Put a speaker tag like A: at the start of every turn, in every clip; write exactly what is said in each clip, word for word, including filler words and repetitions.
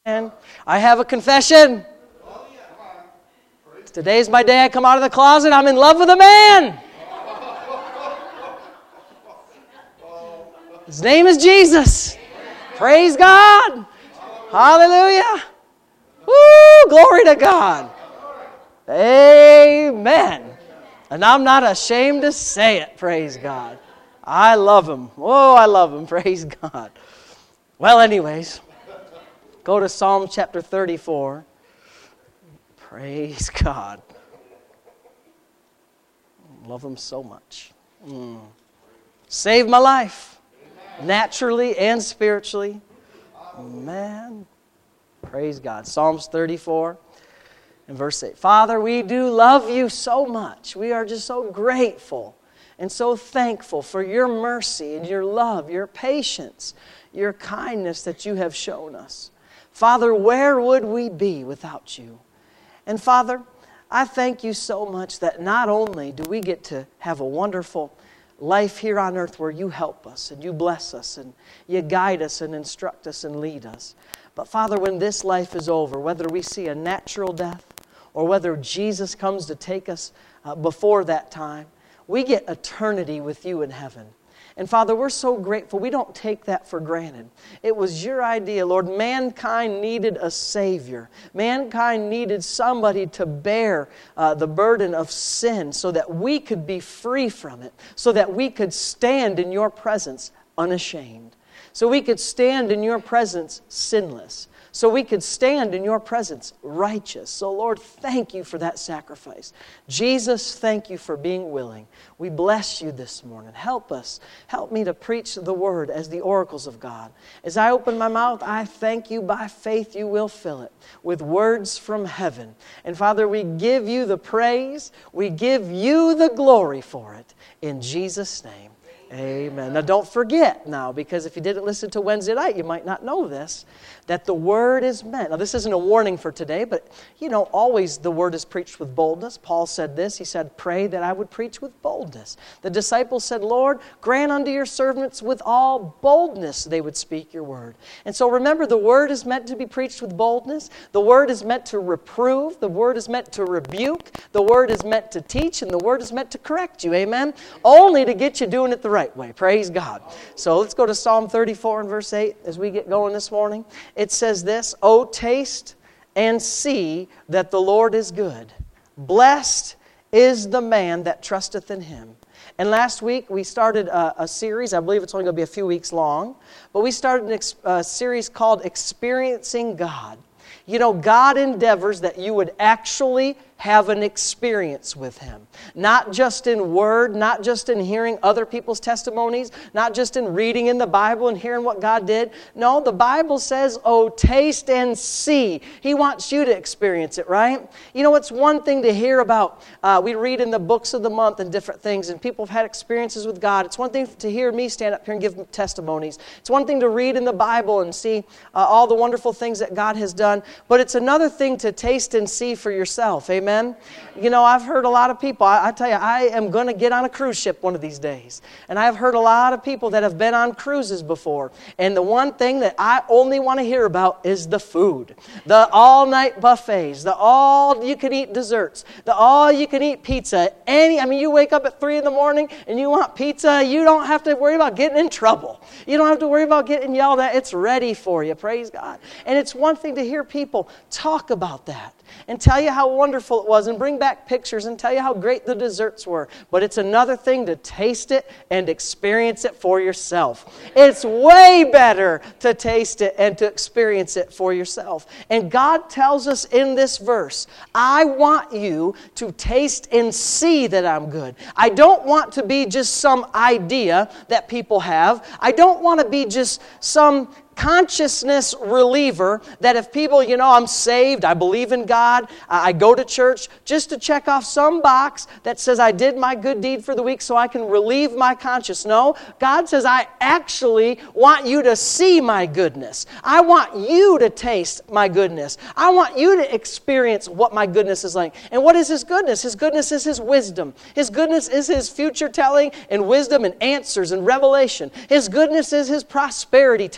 A: I have a confession. Today's my day I come out of the closet. I'm in love with a man. His name is Jesus. Praise God. Hallelujah. Woo, glory to God. Amen. And I'm not ashamed to say it. Praise God. I love him. Oh, I love him. Praise God. Well, anyways, go to Psalm chapter thirty-four. Praise God. Love him so much. Mm. Saved my life. Naturally and spiritually. Man. Praise God. Psalms thirty-four and verse eight. Father, we do love you so much. We are just so grateful and so thankful for your mercy and your love, your patience, your kindness that you have shown us. Father, where would we be without you? And Father, I thank you so much that not only do we get to have a wonderful life here on earth where you help us and you bless us and you guide us and instruct us and lead us, but Father, when this life is over, whether we see a natural death or whether Jesus comes to take us uh, before that time, we get eternity with you in heaven. And Father, we're so grateful. We don't take that for granted. It was your idea, Lord. Mankind needed a Savior. Mankind needed somebody to bear uh, the burden of sin so that we could be free from it, so that we could stand in your presence unashamed, so we could stand in your presence sinless, so we could stand in your presence righteous. So Lord, thank you for that sacrifice. Jesus, thank you for being willing. We bless you this morning. Help us. Help me to preach the word as the oracles of God. As I open my mouth, I thank you by faith you will fill it with words from heaven. And Father, we give you the praise. We give you the glory for it. In Jesus' name. Amen. Now don't forget now, because if you didn't listen to Wednesday night, you might not know this, that the Word is meant. Now this isn't a warning for today, but you know, always the Word is preached with boldness. Paul said this, he said, pray that I would preach with boldness. The disciples said, Lord, grant unto your servants with all boldness they would speak your Word. And so remember, the Word is meant to be preached with boldness. The Word is meant to reprove. The Word is meant to rebuke. The Word is meant to teach, and the Word is meant to correct you. Amen? Only to get you doing it the right way. Praise God. So let's go to Psalm thirty-four and verse eight as we get going this morning. It says this, O taste and see that the Lord is good. Blessed is the man that trusteth in him. And last week we started a, a series, I believe it's only going to be a few weeks long, but we started a uh, series called Experiencing God. You know, God endeavors that you would actually have an experience with Him. Not just in word, not just in hearing other people's testimonies, not just in reading in the Bible and hearing what God did. No, the Bible says, oh, taste and see. He wants you to experience it, right? You know, it's one thing to hear about, uh, we read in the books of the month and different things, and people have had experiences with God. It's one thing to hear me stand up here and give testimonies. It's one thing to read in the Bible and see uh, all the wonderful things that God has done, but it's another thing to taste and see for yourself, amen? Amen. You know, I've heard a lot of people, I, I tell you, I am going to get on a cruise ship one of these days. And I've heard a lot of people that have been on cruises before. And the one thing that I only want to hear about is the food. The all-night buffets, the all-you-can-eat desserts, the all-you-can-eat pizza. Any, I mean, you wake up at three in the morning and you want pizza, you don't have to worry about getting in trouble. You don't have to worry about getting yelled at. It's ready for you, praise God. And it's one thing to hear people talk about that and tell you how wonderful it was and bring back pictures and tell you how great the desserts were. But it's another thing to taste it and experience it for yourself. It's way better to taste it and to experience it for yourself. And God tells us in this verse, I want you to taste and see that I'm good. I don't want to be just some idea that people have. I don't want to be just some consciousness reliever that if people, you know, I'm saved, I believe in God, I go to church just to check off some box that says I did my good deed for the week so I can relieve my conscience. No, God says I actually want you to see my goodness. I want you to taste my goodness. I want you to experience what my goodness is like. And what is His goodness? His goodness is His wisdom. His goodness is His future telling and wisdom and answers and revelation. His goodness is His prosperity touch.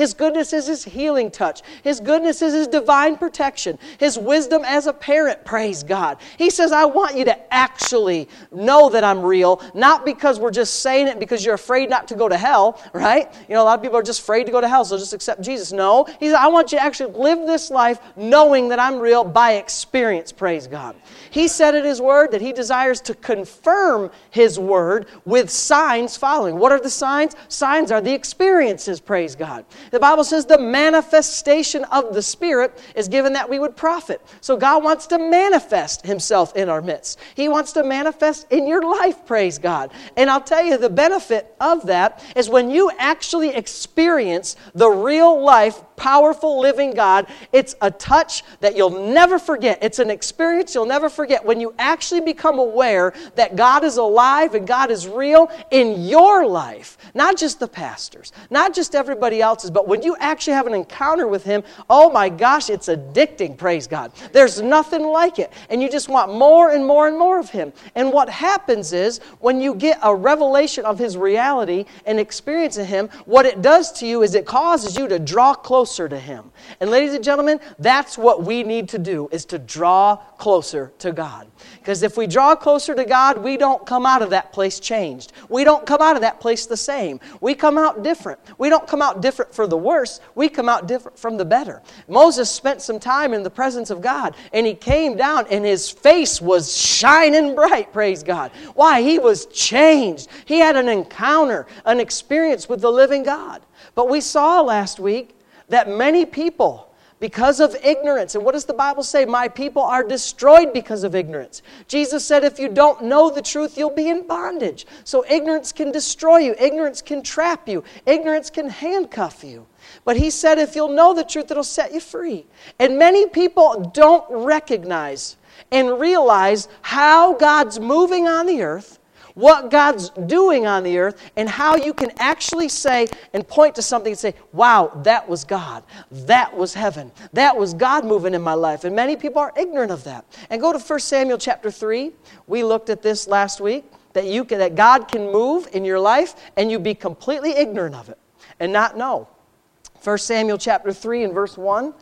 A: His goodness is His healing touch. His goodness is His divine protection. His wisdom as a parent, praise God. He says, I want you to actually know that I'm real, not because we're just saying it because you're afraid not to go to hell, right? You know, a lot of people are just afraid to go to hell, so just accept Jesus. No, He said, I want you to actually live this life knowing that I'm real by experience, praise God. He said in His Word that He desires to confirm His Word with signs following. What are the signs? Signs are the experiences, praise God. The Bible says the manifestation of the Spirit is given that we would profit. So God wants to manifest Himself in our midst. He wants to manifest in your life, praise God. And I'll tell you, the benefit of that is when you actually experience the real life, powerful, living God, it's a touch that you'll never forget. It's an experience you'll never forget when you actually become aware that God is alive and God is real in your life. Not just the pastor's, not just everybody else's, but when you actually have an encounter with Him, oh my gosh, it's addicting, praise God. There's nothing like it. And you just want more and more and more of Him. And what happens is, when you get a revelation of His reality and experience of Him, what it does to you is it causes you to draw closer to Him. And ladies and gentlemen, that's what we need to do, is to draw closer to God. Because if we draw closer to God, we don't come out of that place changed. We don't come out of that place the same. We come out different. We don't come out different for the worse. We come out different from the better. Moses spent some time in the presence of God, and he came down, and his face was shining bright, praise God. Why? He was changed. He had an encounter, an experience with the living God. But we saw last week that many people, because of ignorance, and what does the Bible say? My people are destroyed because of ignorance. Jesus said if you don't know the truth, you'll be in bondage. So ignorance can destroy you. Ignorance can trap you. Ignorance can handcuff you. But He said if you'll know the truth, it'll set you free. And many people don't recognize and realize how God's moving on the earth, what God's doing on the earth, and how you can actually say and point to something and say, wow, that was God. That was heaven. That was God moving in my life. And many people are ignorant of that. And go to First Samuel chapter three. We looked at this last week, that you can, that God can move in your life and you be completely ignorant of it and not know. First Samuel chapter three and verse one,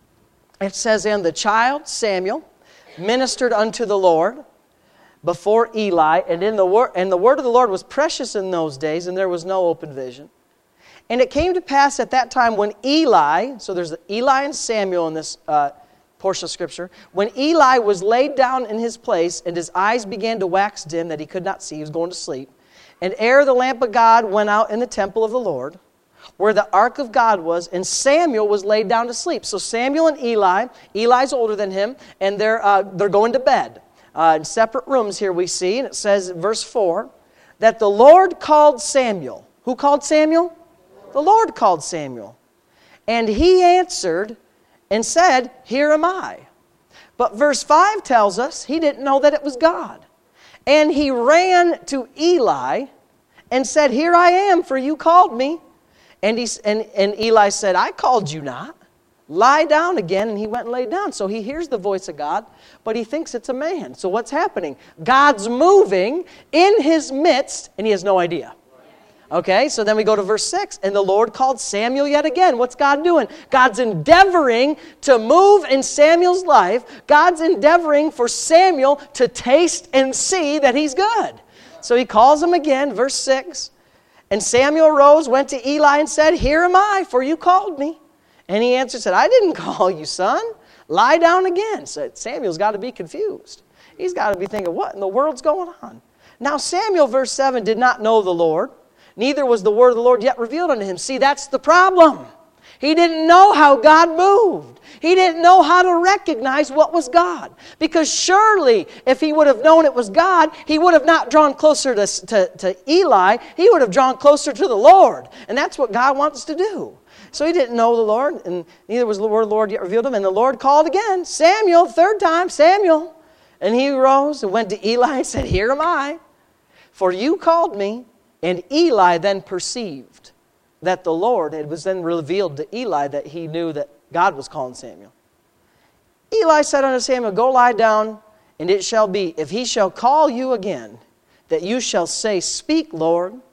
A: it says, and the child Samuel ministered unto the Lord before Eli, and in the word and the word of the Lord was precious in those days, and there was no open vision. And it came to pass at that time when Eli, so there's Eli and Samuel in this uh, portion of Scripture, when Eli was laid down in his place, and his eyes began to wax dim, that he could not see, he was going to sleep, and ere the lamp of God went out in the temple of the Lord, where the ark of God was, and Samuel was laid down to sleep. So Samuel and Eli, Eli's older than him, and they're uh, they're going to bed. Uh, in separate rooms here we see, and it says in verse four, that the Lord called Samuel. Who called Samuel? The Lord called Samuel. And he answered and said, here am I. But verse five tells us he didn't know that it was God. And he ran to Eli and said, here I am, for you called me. And, he, and, and Eli said, I called you not. Lie down again, and he went and laid down. So he hears the voice of God, but he thinks it's a man. So what's happening? God's moving in his midst, and he has no idea. Okay, so then we go to verse six, and the Lord called Samuel yet again. What's God doing? God's endeavoring to move in Samuel's life. God's endeavoring for Samuel to taste and see that he's good. So he calls him again, verse six. And Samuel arose, went to Eli, and said, here am I, for you called me. And he answered, said, I didn't call you, son. Lie down again. So Samuel's got to be confused. He's got to be thinking, what in the world's going on? Now Samuel, verse seven, did not know the Lord, neither was the word of the Lord yet revealed unto him. See, that's the problem. He didn't know how God moved. He didn't know how to recognize what was God. Because surely, if he would have known it was God, he would have not drawn closer to, to, to Eli. He would have drawn closer to the Lord. And that's what God wants to do. So he didn't know the Lord, and neither was the word of the Lord yet revealed to him. And the Lord called again, Samuel, third time, Samuel. And he arose and went to Eli and said, here am I, for you called me. And Eli then perceived that the Lord, it was then revealed to Eli that he knew that God was calling Samuel. Eli said unto Samuel, go lie down, and it shall be, if he shall call you again, that you shall say, speak, Lord,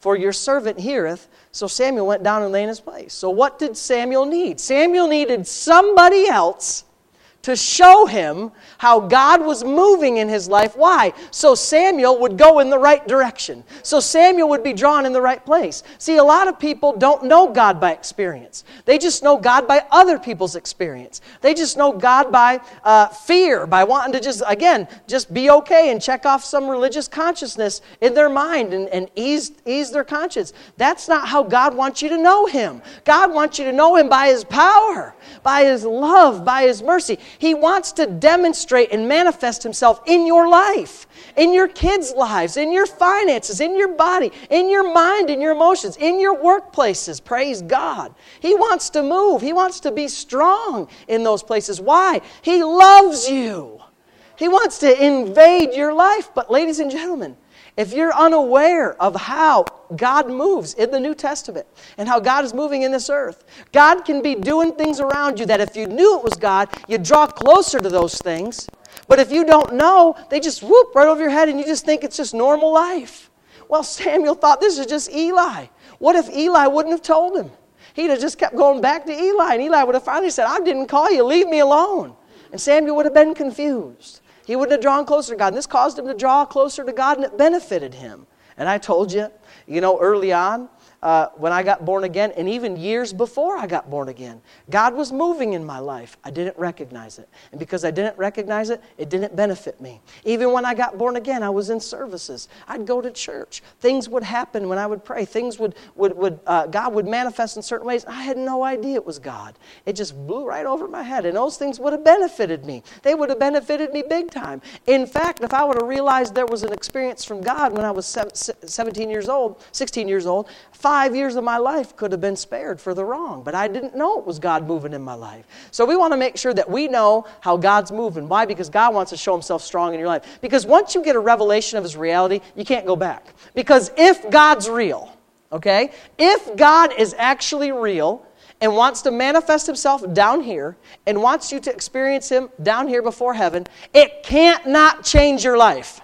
A: for your servant heareth. So Samuel went down and lay in his place. So what did Samuel need? Samuel needed somebody else to show him how God was moving in his life. Why? So Samuel would go in the right direction. So Samuel would be drawn in the right place. See, a lot of people don't know God by experience. They just know God by other people's experience. They just know God by uh, fear, by wanting to just, again, just be okay and check off some religious consciousness in their mind and, and ease, ease their conscience. That's not how God wants you to know Him. God wants you to know Him by His power, by His love, by His mercy. He wants to demonstrate and manifest Himself in your life, in your kids' lives, in your finances, in your body, in your mind, in your emotions, in your workplaces. Praise God. He wants to move. He wants to be strong in those places. Why? He loves you. He wants to invade your life. But ladies and gentlemen, if you're unaware of how God moves in the New Testament and how God is moving in this earth, God can be doing things around you that if you knew it was God, you'd draw closer to those things. But if you don't know, they just whoop right over your head and you just think it's just normal life. Well, Samuel thought this is just Eli. What if Eli wouldn't have told him? He'd have just kept going back to Eli, and Eli would have finally said, I didn't call you, leave me alone. And Samuel would have been confused. He wouldn't have drawn closer to God. And this caused him to draw closer to God, and it benefited him. And I told you, you know, early on, uh, when I got born again, and even years before I got born again, God was moving in my life. I didn't recognize it. And because I didn't recognize it, it didn't benefit me. Even when I got born again, I was in services. I'd go to church. Things would happen when I would pray. Things would, would, would uh, God would manifest in certain ways. I had no idea it was God. It just blew right over my head. And those things would have benefited me. They would have benefited me big time. In fact, if I would have realized there was an experience from God when I was seventeen years old, sixteen years old, five years of my life could have been spared for the wrong. But I didn't know it was God moving in my life. So we want to make sure that we know how God's moving. Why? Because God wants to show Himself strong in your life. Because once you get a revelation of His reality, you can't go back. Because if God's real, okay, if God is actually real and wants to manifest Himself down here and wants you to experience Him down here before heaven, it can't not change your life.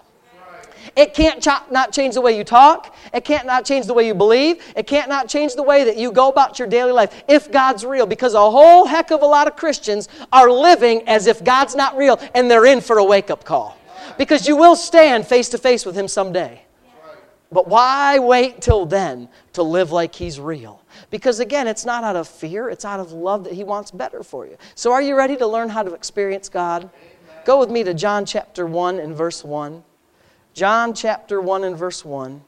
A: It can't ch- not change the way you talk. It can't not change the way you believe. It can't not change the way that you go about your daily life if God's real. Because a whole heck of a lot of Christians are living as if God's not real, and they're in for a wake-up call. Because you will stand face to face with Him someday. But why wait till then to live like He's real? Because again, it's not out of fear. It's out of love that He wants better for you. So are you ready to learn how to experience God? Amen. Go with me to John chapter one and verse one. John chapter one and verse one.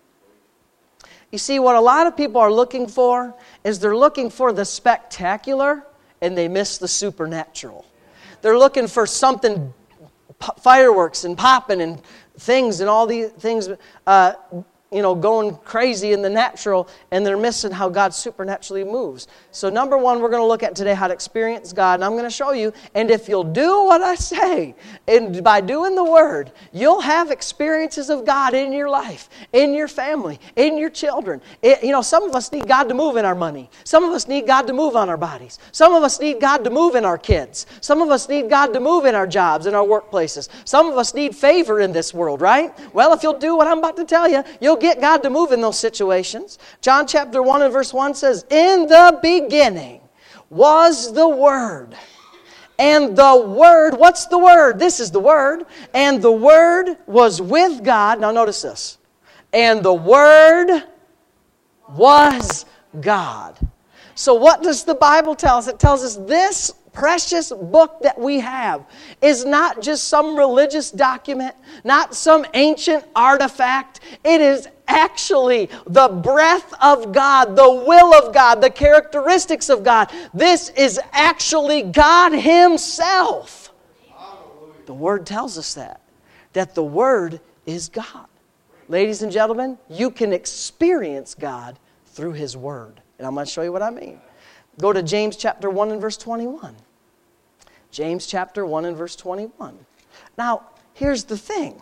A: You see, what a lot of people are looking for is they're looking for the spectacular and they miss the supernatural. They're looking for something, fireworks and popping and things and all these things, uh, you know, going crazy in the natural, and they're missing how God supernaturally moves. So number one, we're going to look at today how to experience God, and I'm going to show you, and if you'll do what I say, and by doing the Word, you'll have experiences of God in your life, in your family, in your children. It, you know, some of us need God to move in our money. Some of us need God to move on our bodies. Some of us need God to move in our kids. Some of us need God to move in our jobs, in our workplaces. Some of us need favor in this world, right? Well, if you'll do what I'm about to tell you, you'll get God to move in those situations. John chapter one and verse one says, in the beginning was the Word. And the Word, what's the Word? This is the Word. And the Word was with God. Now notice this. And the Word was God. So what does the Bible tell us? It tells us this precious book that we have is not just some religious document, not some ancient artifact. It is actually the breath of God, the will of God, the characteristics of God. This is actually God Himself. The Word tells us that, that the Word is God. Ladies and gentlemen, you can experience God through His Word. And I'm going to show you what I mean. Go to James chapter one and verse twenty-one. James chapter one and verse twenty-one. Now, here's the thing.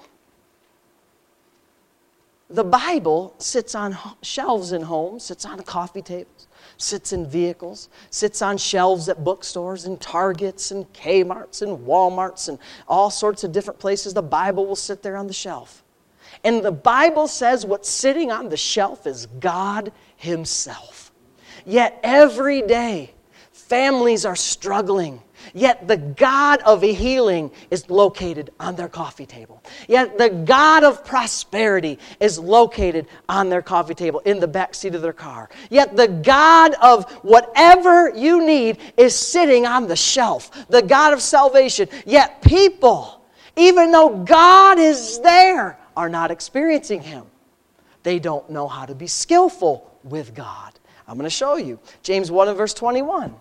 A: The Bible sits on shelves in homes, sits on coffee tables, sits in vehicles, sits on shelves at bookstores and Targets and Kmarts and Walmarts and all sorts of different places. The Bible will sit there on the shelf. And the Bible says what's sitting on the shelf is God Himself. Yet every day, families are struggling. Yet the God of healing is located on their coffee table. Yet the God of prosperity is located on their coffee table, in the back seat of their car. Yet the God of whatever you need is sitting on the shelf. The God of salvation. Yet people, even though God is there, are not experiencing Him. They don't know how to be skillful with God. I'm going to show you. James one and verse twenty-one.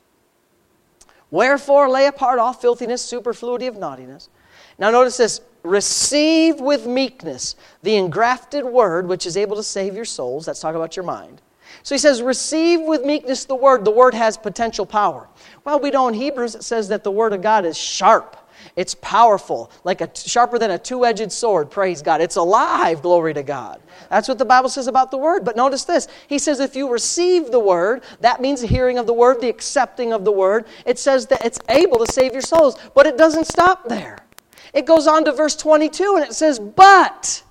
A: Wherefore lay apart all filthiness, superfluity of naughtiness. Now notice this. Receive with meekness the engrafted word which is able to save your souls. That's talking about your mind. So he says, receive with meekness the word. The word has potential power. Well, we know in Hebrews it says that the word of God is sharp. It's powerful, like a sharper than a two-edged sword. Praise God. It's alive, glory to God. That's what the Bible says about the word. But notice this. He says if you receive the word, that means the hearing of the word, the accepting of the word. It says that it's able to save your souls. But it doesn't stop there. It goes on to verse twenty-two and it says, but,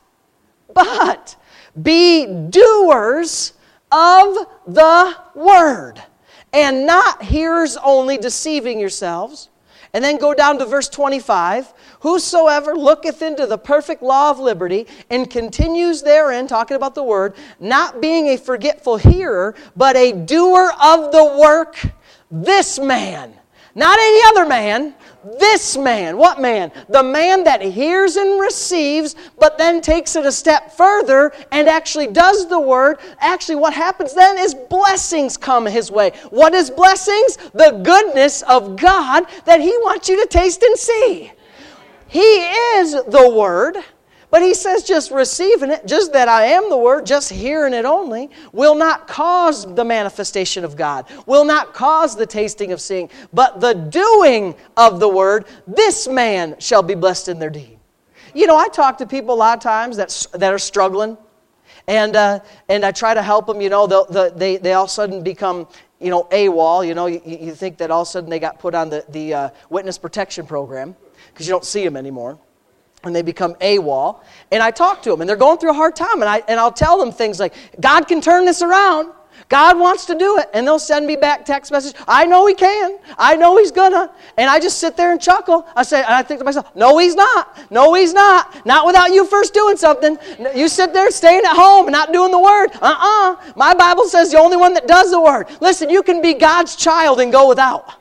A: but, be doers of the word, and not hearers only, deceiving yourselves. And then go down to verse twenty-five. Whosoever looketh into the perfect law of liberty and continues therein, talking about the word, not being a forgetful hearer, but a doer of the work, this man, not any other man, this man. What man? The man that hears and receives, but then takes it a step further and actually does the word. Actually, what happens then is blessings come his way. What is blessings? The goodness of God that He wants you to taste and see. He is the word. But he says just receiving it, just that I am the word, just hearing it only, will not cause the manifestation of God, will not cause the tasting of seeing, but the doing of the word, this man shall be blessed in their deed. You know, I talk to people a lot of times that, that are struggling, and uh, and I try to help them. You know, the, they, they all of a sudden become, you know, AWOL. You know, you, you think that all of a sudden they got put on the, the uh, witness protection program because you don't see them anymore. And they become AWOL. And I talk to them, and they're going through a hard time. And, I, and I'll tell them things like, God can turn this around. God wants to do it. And they'll send me back text message. I know He can. I know He's gonna. And I just sit there and chuckle. I say, and I think to myself, no, He's not. No, He's not. Not without you first doing something. You sit there staying at home and not doing the word. Uh-uh. My Bible says the only one that does the word. Listen, you can be God's child and go without.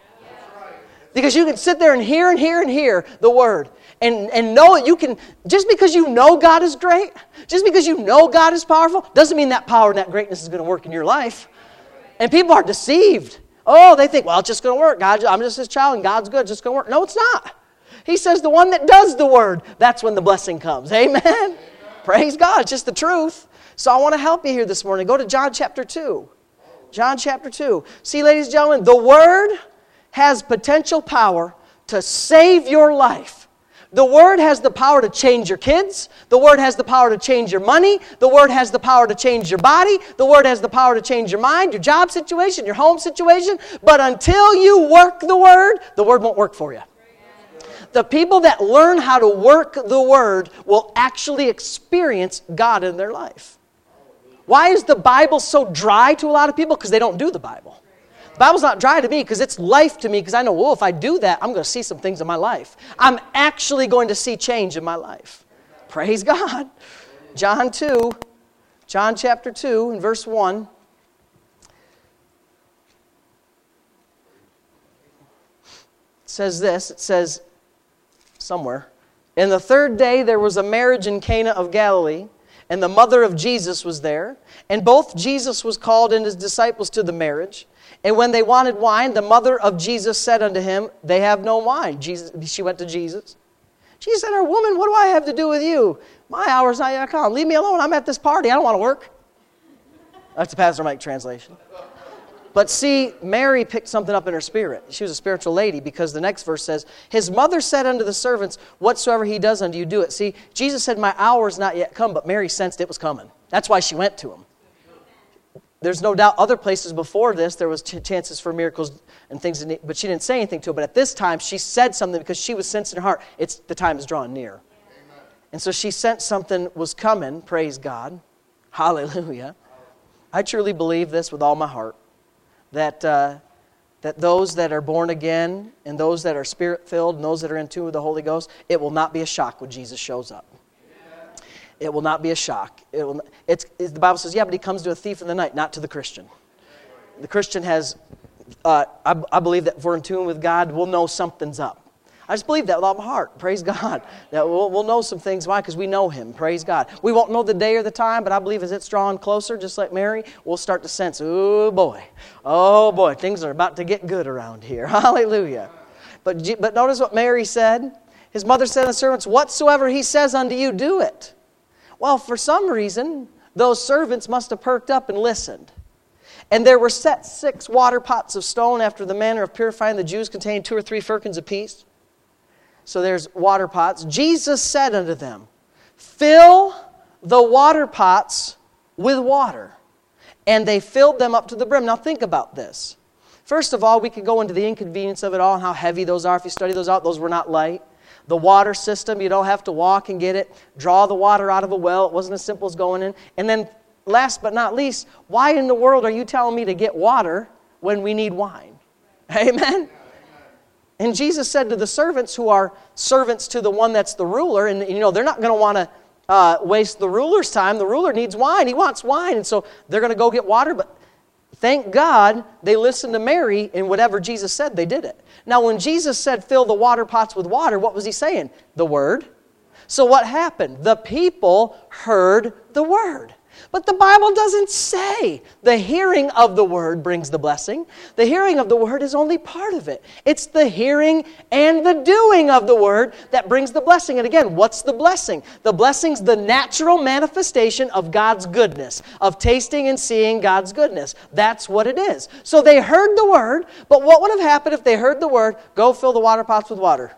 A: Because you can sit there and hear and hear and hear the word. And, and know it. You can, just because you know God is great, just because you know God is powerful, doesn't mean that power and that greatness is going to work in your life. And people are deceived. Oh, they think, well, it's just going to work. God, I'm just His child and God's good. It's just going to work. No, it's not. He says the one that does the word, that's when the blessing comes. Amen? Amen. Praise God. It's just the truth. So I want to help you here this morning. Go to John chapter two. John chapter two. See, ladies and gentlemen, the word has potential power to save your life. The Word has the power to change your kids. The Word has the power to change your money. The Word has the power to change your body. The Word has the power to change your mind, your job situation, your home situation. But until you work the Word, the Word won't work for you. The people that learn how to work the Word will actually experience God in their life. Why is the Bible so dry to a lot of people? Because they don't do the Bible. The Bible's not dry to me because it's life to me, because I know, well, if I do that, I'm going to see some things in my life. I'm actually going to see change in my life. Praise God. John two, John chapter two and verse one. It says this, it says somewhere, in the third day there was a marriage in Cana of Galilee, and the mother of Jesus was there, and both Jesus was called and His disciples to the marriage. And when they wanted wine, the mother of Jesus said unto him, they have no wine. Jesus, she went to Jesus. Jesus said to her, woman, what do I have to do with you? My hour's not yet come. Leave me alone. I'm at this party. I don't want to work. That's the Pastor Mike translation. But see, Mary picked something up in her spirit. She was a spiritual lady, because the next verse says, His mother said unto the servants, whatsoever He does unto you, do it. See, Jesus said, my hour's not yet come, but Mary sensed it was coming. That's why she went to Him. There's no doubt other places before this, there was ch- chances for miracles and things, but she didn't say anything to him. But at this time, she said something because she was sensing in her heart, it's, the time is drawing near. Amen. And so she sensed something was coming, praise God. Hallelujah. I truly believe this with all my heart, that, uh, that those that are born again and those that are Spirit-filled and those that are in tune with the Holy Ghost, it will not be a shock when Jesus shows up. It will not be a shock. It will, it's, it's, the Bible says, yeah, but he comes to a thief in the night, not to the Christian. The Christian has, uh, I, I believe that if we're in tune with God, we'll know something's up. I just believe that with all my heart. Praise God. That we'll, we'll know some things. Why? Because we know Him. Praise God. We won't know the day or the time, but I believe as it's drawing closer, just like Mary, we'll start to sense, oh boy, oh boy, things are about to get good around here. Hallelujah. But, but notice what Mary said. His mother said to the servants, whatsoever He says unto you, do it. Well, for some reason, those servants must have perked up and listened. And there were set six water pots of stone after the manner of purifying the Jews, containing two or three firkins apiece. So there's water pots. Jesus said unto them, fill the water pots with water. And they filled them up to the brim. Now think about this. First of all, we could go into the inconvenience of it all and how heavy those are. If you study those out, those were not light. The water system, you don't have to walk and get it. Draw the water out of a well. It wasn't as simple as going in. And then last but not least, why in the world are you telling me to get water when we need wine? Amen? And Jesus said to the servants who are servants to the one that's the ruler, and you know, they're not going to want to uh, waste the ruler's time. The ruler needs wine. He wants wine. And so they're going to go get water. But thank God they listened to Mary, and whatever Jesus said, they did it. Now, when Jesus said, fill the water pots with water, what was He saying? The Word. So what happened? The people heard the Word. But the Bible doesn't say the hearing of the Word brings the blessing. The hearing of the Word is only part of it. It's the hearing and the doing of the Word that brings the blessing. And again, what's the blessing? The blessing's the natural manifestation of God's goodness, of tasting and seeing God's goodness. That's what it is. So they heard the Word, but what would have happened if they heard the Word, go fill the water pots with water?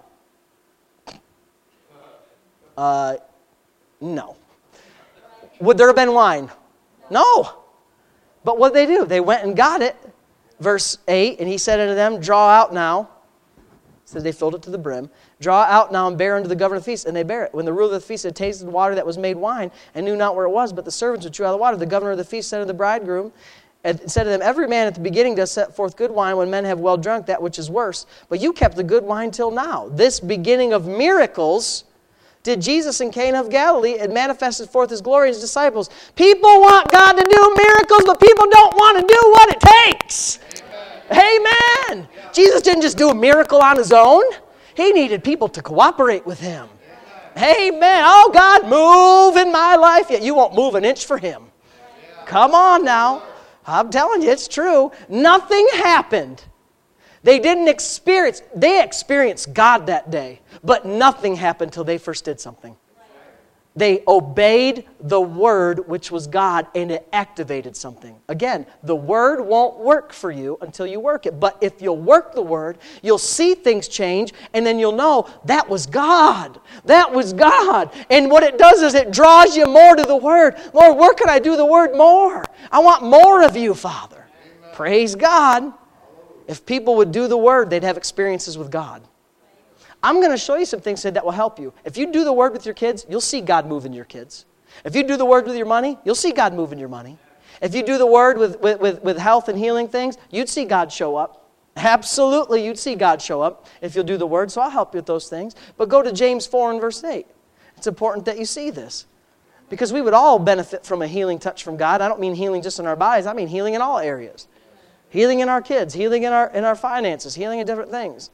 A: Uh, no. Would there have been wine? No. But what did they do? They went and got it. Verse eight, and He said unto them, draw out now. It says they filled it to the brim. Draw out now and bear unto the governor of the feast. And they bear it. When the ruler of the feast had tasted the water that was made wine, and knew not where it was, but the servants which drew out the water, the governor of the feast said to the bridegroom, and said to them, every man at the beginning does set forth good wine when men have well drunk that which is worse. But you kept the good wine till now. This beginning of miracles did Jesus in Cana of Galilee and manifested forth His glory to His disciples. People want God to do miracles, but people don't want to do what it takes. Amen. Amen. Yeah. Jesus didn't just do a miracle on His own. He needed people to cooperate with Him. Amen. Amen. Oh, God, move in my life, yet you won't move an inch for Him. Yeah. Come on now. I'm telling you, it's true. Nothing happened. They didn't experience, they experienced God that day, but nothing happened until they first did something. They obeyed the Word, which was God, and it activated something. Again, the Word won't work for you until you work it. But if you'll work the Word, you'll see things change, and then you'll know that was God. That was God. And what it does is it draws you more to the Word. Lord, where can I do the Word more? I want more of you, Father. Amen. Praise God. If people would do the Word, they'd have experiences with God. I'm going to show you some things that will help you. If you do the Word with your kids, you'll see God move in your kids. If you do the Word with your money, you'll see God move in your money. If you do the Word with, with, with, with health and healing things, you'd see God show up. Absolutely, you'd see God show up if you'll do the Word. So I'll help you with those things. But go to James four and verse eight. It's important that you see this. Because we would all benefit from a healing touch from God. I don't mean healing just in our bodies. I mean healing in all areas. Healing in our kids, healing in our, in our finances, healing in different things.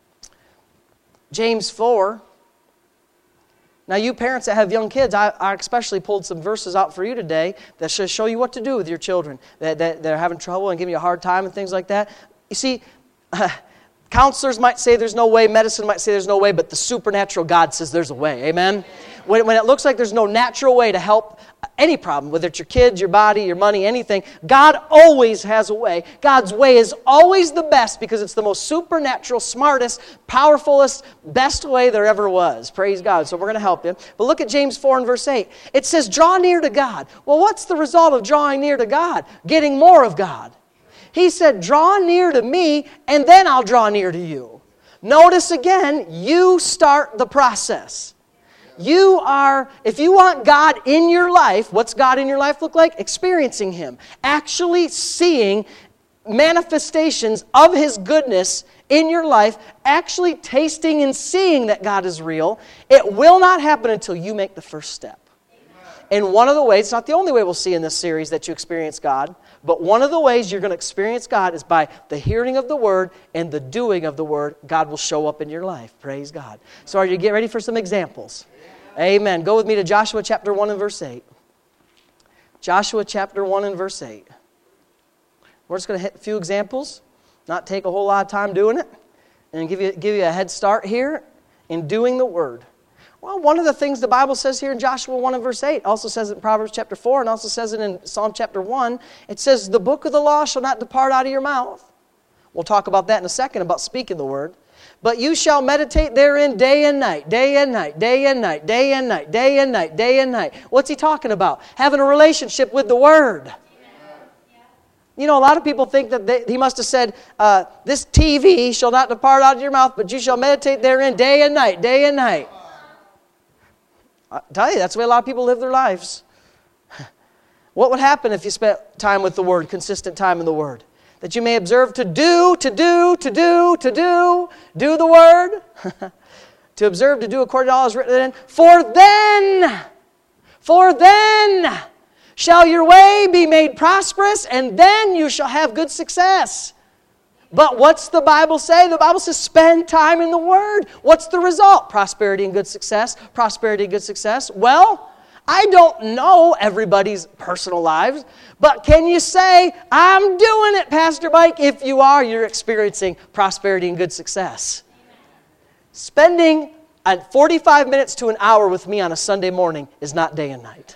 A: James four. Now you parents that have young kids, I, I especially pulled some verses out for you today that should show you what to do with your children that, that they're having trouble and giving you a hard time and things like that. You see, uh, counselors might say there's no way, medicine might say there's no way, but the supernatural God says there's a way. Amen? When, when it looks like there's no natural way to help any problem, whether it's your kids, your body, your money, anything, God always has a way. God's way is always the best because it's the most supernatural, smartest, powerfulest, best way there ever was. Praise God. So we're going to help you. But look at James four and verse eight. It says, draw near to God. Well, what's the result of drawing near to God? Getting more of God. He said, draw near to me, and then I'll draw near to you. Notice again, you start the process. You are, if you want God in your life, what's God in your life look like? Experiencing Him. Actually seeing manifestations of His goodness in your life, actually tasting and seeing that God is real. It will not happen until you make the first step. And one of the ways, it's not the only way we'll see in this series that you experience God, but one of the ways you're going to experience God is by the hearing of the Word and the doing of the Word. God will show up in your life. Praise God. So are you get ready for some examples? Amen. Go with me to Joshua chapter one and verse eight. Joshua chapter one and verse eight. We're just going to hit a few examples, not take a whole lot of time doing it, and give you, give you a head start here in doing the Word. Well, one of the things the Bible says here in Joshua one and verse eight, also says it in Proverbs chapter four, and also says it in Psalm chapter one, it says, the book of the law shall not depart out of your mouth. We'll talk about that in a second, about speaking the Word. But you shall meditate therein day and night, day and night, day and night, day and night, day and night, day and night. What's he talking about? Having a relationship with the Word. You know, a lot of people think that they, he must have said, uh, this T V shall not depart out of your mouth, but you shall meditate therein day and night, day and night. I tell you, that's the way a lot of people live their lives. What would happen if you spent time with the Word, consistent time in the Word? That you may observe to do, to do, to do, to do, do the Word. To observe, to do according to all is written in. For then, for then shall your way be made prosperous, and then you shall have good success. But what's the Bible say? The Bible says spend time in the Word. What's the result? Prosperity and good success. Prosperity and good success. Well, I don't know everybody's personal lives, but can you say, I'm doing it, Pastor Mike? If you are, you're experiencing prosperity and good success. Spending forty-five minutes to an hour with me on a Sunday morning is not day and night.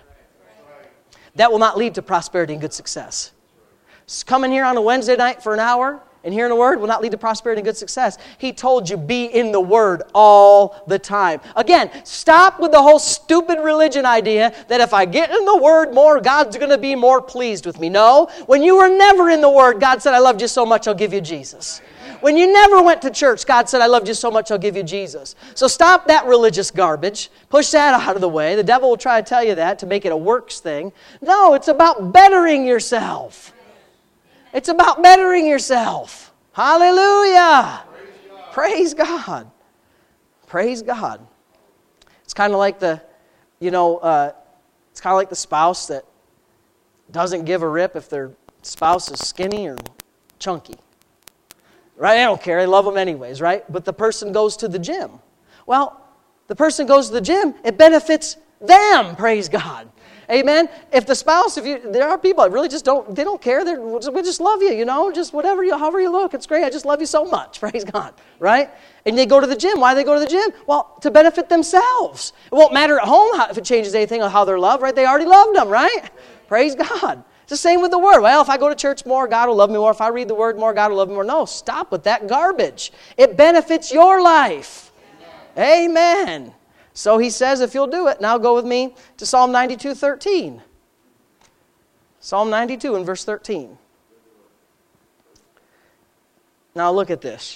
A: That will not lead to prosperity and good success. Coming here on a Wednesday night for an hour and hearing the Word will not lead to prosperity and good success. He told you, be in the Word all the time. Again, stop with the whole stupid religion idea that if I get in the Word more, God's going to be more pleased with me. No, when you were never in the Word, God said, I loved you so much, I'll give you Jesus. When you never went to church, God said, I loved you so much, I'll give you Jesus. So stop that religious garbage. Push that out of the way. The devil will try to tell you that to make it a works thing. No, it's about bettering yourself. It's about bettering yourself. Hallelujah. Praise God. Praise God. Praise God. It's kind of like the, you know, uh, it's kind of like the spouse that doesn't give a rip if their spouse is skinny or chunky. Right? They don't care. They love them anyways, right? But the person goes to the gym. Well, the person goes to the gym, it benefits them, praise God. Amen. If the spouse, if you, there are people that really just don't, they don't care. They're, we just love you, you know, just whatever you, however you look, it's great. I just love you so much, praise God, right? And they go to the gym. Why do they go to the gym? Well, to benefit themselves. It won't matter at home how, if it changes anything on how they're loved, right? They already loved them, right? Praise God. It's the same with the Word. Well, if I go to church more, God will love me more. If I read the Word more, God will love me more. No, stop with that garbage. It benefits your life. Amen. Amen. So he says, if you'll do it, now go with me to Psalm ninety-two, thirteen. Psalm ninety-two and verse thirteen. Now look at this.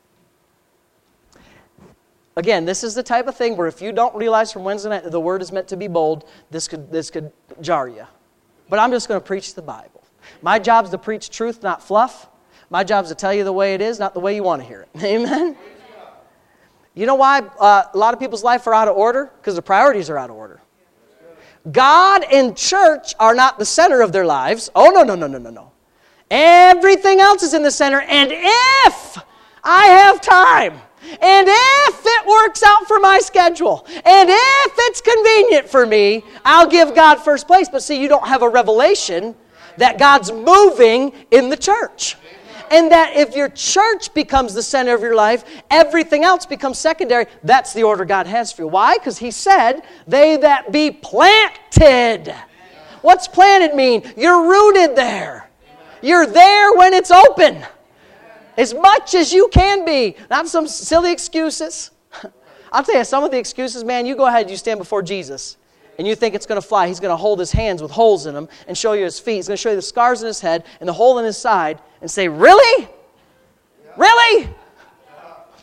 A: Again, this is the type of thing where if you don't realize from Wednesday night that the Word is meant to be bold, this could, this could jar you. But I'm just going to preach the Bible. My job is to preach truth, not fluff. My job is to tell you the way it is, not the way you want to hear it. Amen? You know why uh, a lot of people's life are out of order? Because the priorities are out of order. God and church are not the center of their lives. Oh, no, no, no, no, no, no. Everything else is in the center. And if I have time, and if it works out for my schedule, and if it's convenient for me, I'll give God first place. But see, you don't have a revelation that God's moving in the church. And that if your church becomes the center of your life, everything else becomes secondary. That's the order God has for you. Why? Because He said, they that be planted. What's planted mean? You're rooted there. You're there when it's open. As much as you can be. Not some silly excuses. I'll tell you, some of the excuses, man, you go ahead, you stand before Jesus. And you think it's going to fly. He's going to hold His hands with holes in them and show you His feet. He's going to show you the scars in His head and the hole in His side and say, really? Really?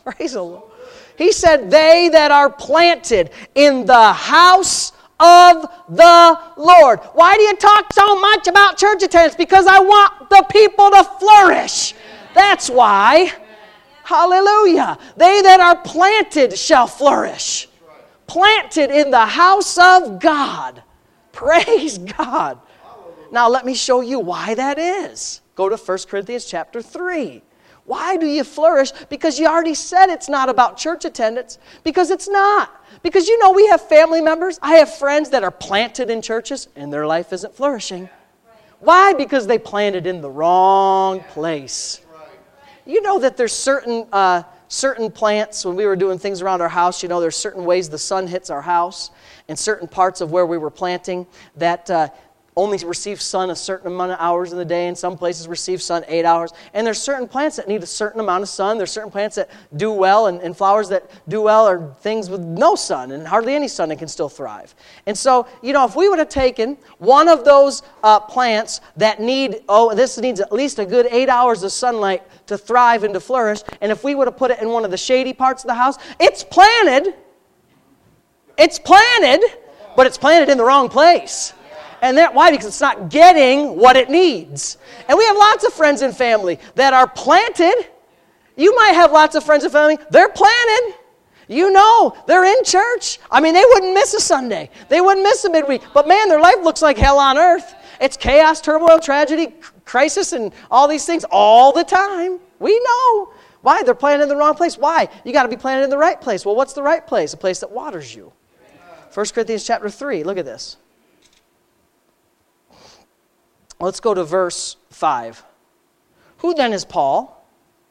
A: Praise the Lord. He said, they that are planted in the house of the Lord. Why do you talk so much about church attendance? Because I want the people to flourish. That's why. Hallelujah. They that are planted shall flourish. Planted in the house of God. Praise God. Now let me show you why that is. Go to First Corinthians chapter three. Why do you flourish? Because you already said it's not about church attendance. Because it's not. Because you know we have family members. I have friends that are planted in churches and their life isn't flourishing. Why? Because they planted in the wrong place. You know that there's certain uh, certain plants, when we were doing things around our house, you know there's certain ways the sun hits our house and certain parts of where we were planting that uh, only receive sun a certain amount of hours in the day, and some places receive sun eight hours. And there's certain plants that need a certain amount of sun. There's certain plants that do well, and, and flowers that do well are things with no sun and hardly any sun and can still thrive. And so, you know, if we would have taken one of those uh, plants that need, oh, this needs at least a good eight hours of sunlight to thrive and to flourish, and if we would have put it in one of the shady parts of the house, it's planted, it's planted, but it's planted in the wrong place. And that, why? Because it's not getting what it needs. And we have lots of friends and family that are planted. You might have lots of friends and family. They're planted. You know, they're in church. I mean, they wouldn't miss a Sunday. They wouldn't miss a midweek. But man, their life looks like hell on earth. It's chaos, turmoil, tragedy, crisis, and all these things all the time. We know. Why? They're planted in the wrong place. Why? You got to be planted in the right place. Well, what's the right place? A place that waters you. First Corinthians chapter three. Look at this. Let's go to verse five. Who then is Paul?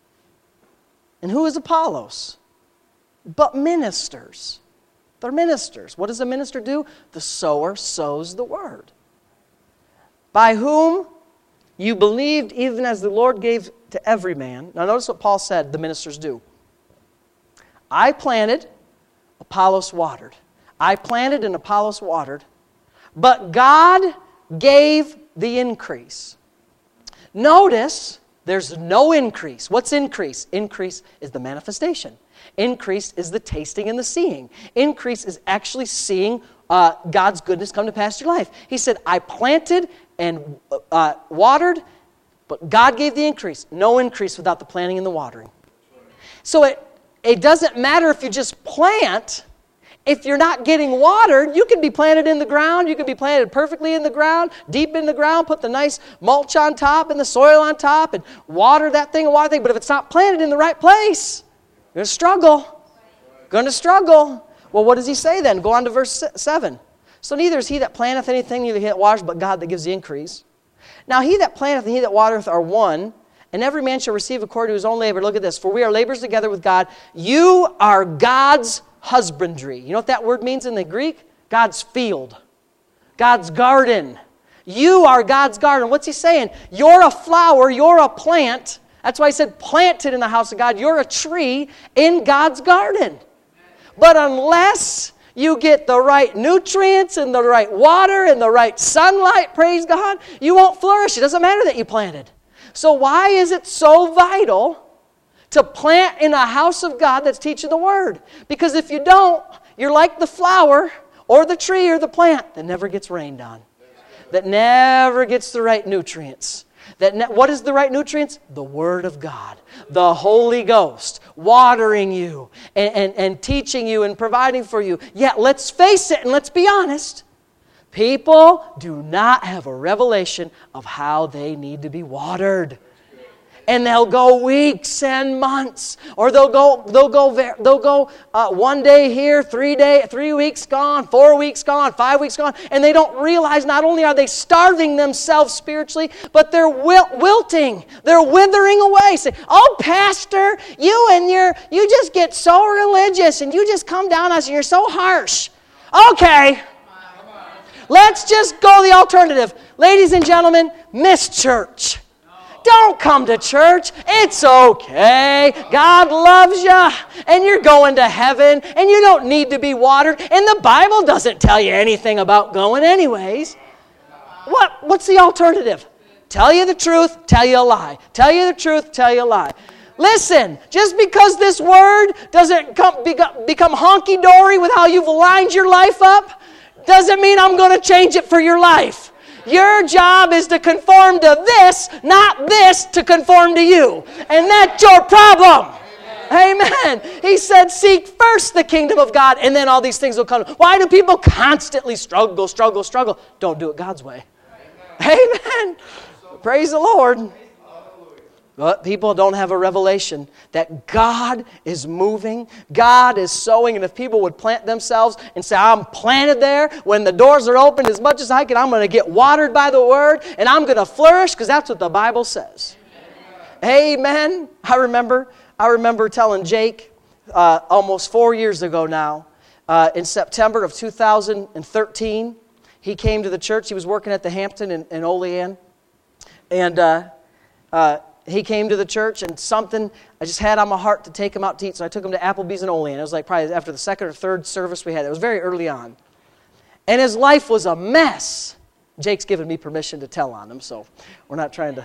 A: And who is Apollos? But ministers. They're ministers. What does a minister do? The sower sows the word. By whom you believed even as the Lord gave to every man. Now notice what Paul said the ministers do. I planted, Apollos watered. I planted and Apollos watered. But God gave the increase. Notice there's no increase. What's increase? Increase is the manifestation. Increase is the tasting and the seeing. Increase is actually seeing uh, God's goodness come to pass in your life. He said, I planted and uh, watered, but God gave the increase. No increase without the planting and the watering. So it, it doesn't matter if you just plant. If you're not getting watered, you can be planted in the ground. You can be planted perfectly in the ground, deep in the ground, put the nice mulch on top and the soil on top and water that thing and water that thing. But if it's not planted in the right place, you're going to struggle. Going to struggle. Well, what does he say then? Go on to verse seven. So neither is he that planteth anything, neither he that waters, but God that gives the increase. Now he that planteth and he that watereth are one, and every man shall receive according to his own labor. Look at this. For we are laborers together with God. You are God's husbandry. You know what that word means in the Greek? God's field. God's garden. You are God's garden. What's he saying? You're a flower. You're a plant. That's why he said planted in the house of God. You're a tree in God's garden. But unless you get the right nutrients and the right water and the right sunlight, praise God, you won't flourish. It doesn't matter that you planted. So why is it so vital to plant in a house of God that's teaching the Word? Because if you don't, you're like the flower or the tree or the plant that never gets rained on, that never gets the right nutrients. That ne- what is the right nutrients? The Word of God, the Holy Ghost, watering you and, and, and teaching you and providing for you. Yet, let's face it and let's be honest. People do not have a revelation of how they need to be watered. And they'll go weeks and months, or they'll go they'll go they'll go uh, one day here, three day, three weeks gone, four weeks gone, five weeks gone, and they don't realize not only are they starving themselves spiritually, but they're wil- wilting, they're withering away. Say, "Oh, Pastor, you and your you just get so religious, and you just come down on us, and you're so harsh." Okay, let's just go the alternative, ladies and gentlemen. Miss church. Don't come to church. It's okay. God loves you, and you're going to heaven, and you don't need to be watered. And the Bible doesn't tell you anything about going anyways. What? What's the alternative? Tell you the truth, tell you a lie. Tell you the truth, tell you a lie. Listen, just because this word doesn't come, become honky-dory with how you've aligned your life up, doesn't mean I'm going to change it for your life. Your job is to conform to this, not this to conform to you. And that's your problem. Amen. Amen. He said, seek first the kingdom of God, and then all these things will come. Why do people constantly struggle, struggle, struggle? Don't do it God's way. Amen. Amen. Praise the Lord. But people don't have a revelation that God is moving, God is sowing, and if people would plant themselves and say, I'm planted there, when the doors are open as much as I can, I'm going to get watered by the Word, and I'm going to flourish, because that's what the Bible says. Amen. Amen. I remember, I remember telling Jake uh, almost four years ago now, uh, in September of two thousand thirteen, he came to the church. He was working at the Hampton in, in Olean, and uh, uh, he came to the church, and something I just had on my heart to take him out to eat, so I took him to Applebee's in Olean. It was like probably after the second or third service we had. It was very early on. And his life was a mess. Jake's given me permission to tell on him, so we're not trying to...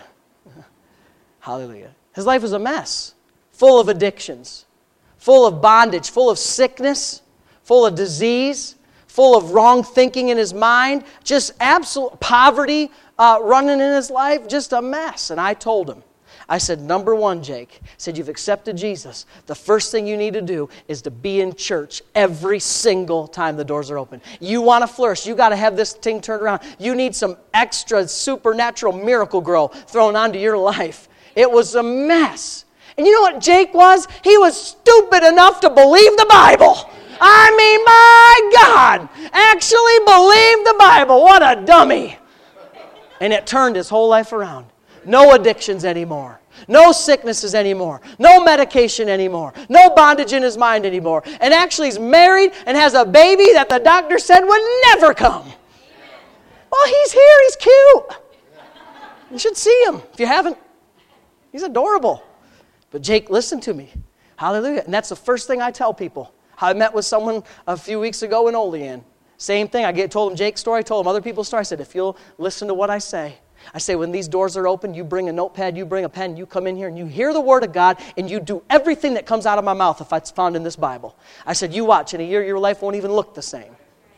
A: Hallelujah. His life was a mess, full of addictions, full of bondage, full of sickness, full of disease, full of wrong thinking in his mind, just absolute poverty uh, running in his life, just a mess. And I told him, I said, number one, Jake, I said, you've accepted Jesus. The first thing you need to do is to be in church every single time the doors are open. You want to flourish. You got to have this thing turned around. You need some extra supernatural miracle grow thrown onto your life. It was a mess. And you know what Jake was? He was stupid enough to believe the Bible. I mean, my God, actually believe the Bible. What a dummy. And it turned his whole life around. No addictions anymore. No sicknesses anymore. No medication anymore. No bondage in his mind anymore. And actually he's married and has a baby that the doctor said would never come. Well, he's here. He's cute. You should see him if you haven't. He's adorable. But Jake, listen to me. Hallelujah. And that's the first thing I tell people. I met with someone a few weeks ago in Olean. Same thing. I get, told him Jake's story. I told him other people's story. I said, if you'll listen to what I say, I say, when these doors are open, you bring a notepad, you bring a pen, you come in here and you hear the Word of God and you do everything that comes out of my mouth if it's found in this Bible. I said, you watch. In a year, your life won't even look the same.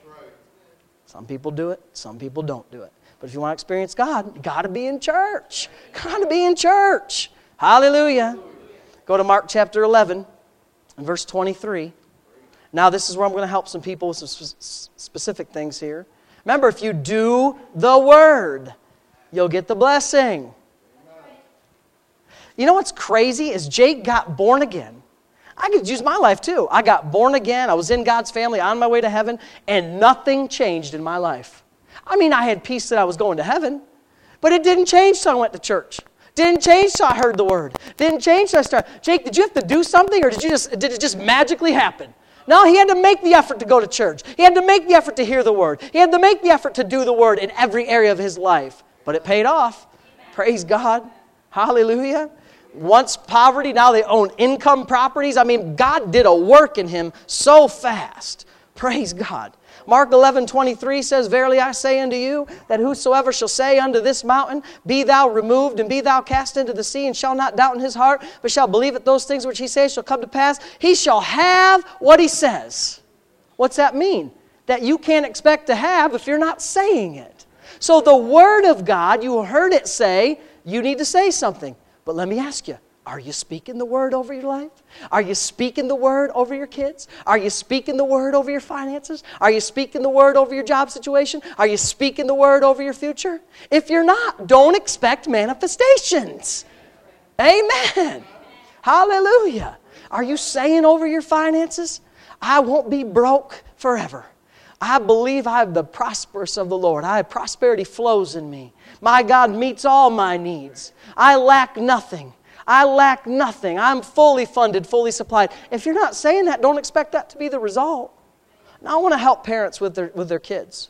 A: Some people do it. Some people don't do it. But if you want to experience God, you got to be in church. Got to be in church. Hallelujah. Go to Mark chapter eleven and verse twenty-three. Now, this is where I'm going to help some people with some specific things here. Remember, if you do the Word, you'll get the blessing. You know what's crazy is Jake got born again. I could use my life too. I got born again. I was in God's family on my way to heaven, and nothing changed in my life. I mean, I had peace that I was going to heaven, but it didn't change till I went to church. Didn't change till I heard the Word. Didn't change till I started. Jake, did you have to do something, or did you just did it just magically happen? No, he had to make the effort to go to church. He had to make the effort to hear the Word. He had to make the effort to do the Word in every area of his life. But it paid off. Praise God. Hallelujah. Once poverty, now they own income properties. I mean, God did a work in him so fast. Praise God. Mark eleven twenty-three says, verily I say unto you, that whosoever shall say unto this mountain, be thou removed, and be thou cast into the sea, and shall not doubt in his heart, but shall believe that those things which he says shall come to pass, he shall have what he says. What's that mean? That you can't expect to have if you're not saying it. So the Word of God, you heard it say, you need to say something. But let me ask you, are you speaking the Word over your life? Are you speaking the Word over your kids? Are you speaking the Word over your finances? Are you speaking the Word over your job situation? Are you speaking the Word over your future? If you're not, don't expect manifestations. Amen. Hallelujah. Are you saying over your finances, I won't be broke forever. I believe I have the prosperous of the Lord. I have prosperity flows in me. My God meets all my needs. I lack nothing. I lack nothing. I'm fully funded, fully supplied. If you're not saying that, don't expect that to be the result. Now, I want to help parents with their with their kids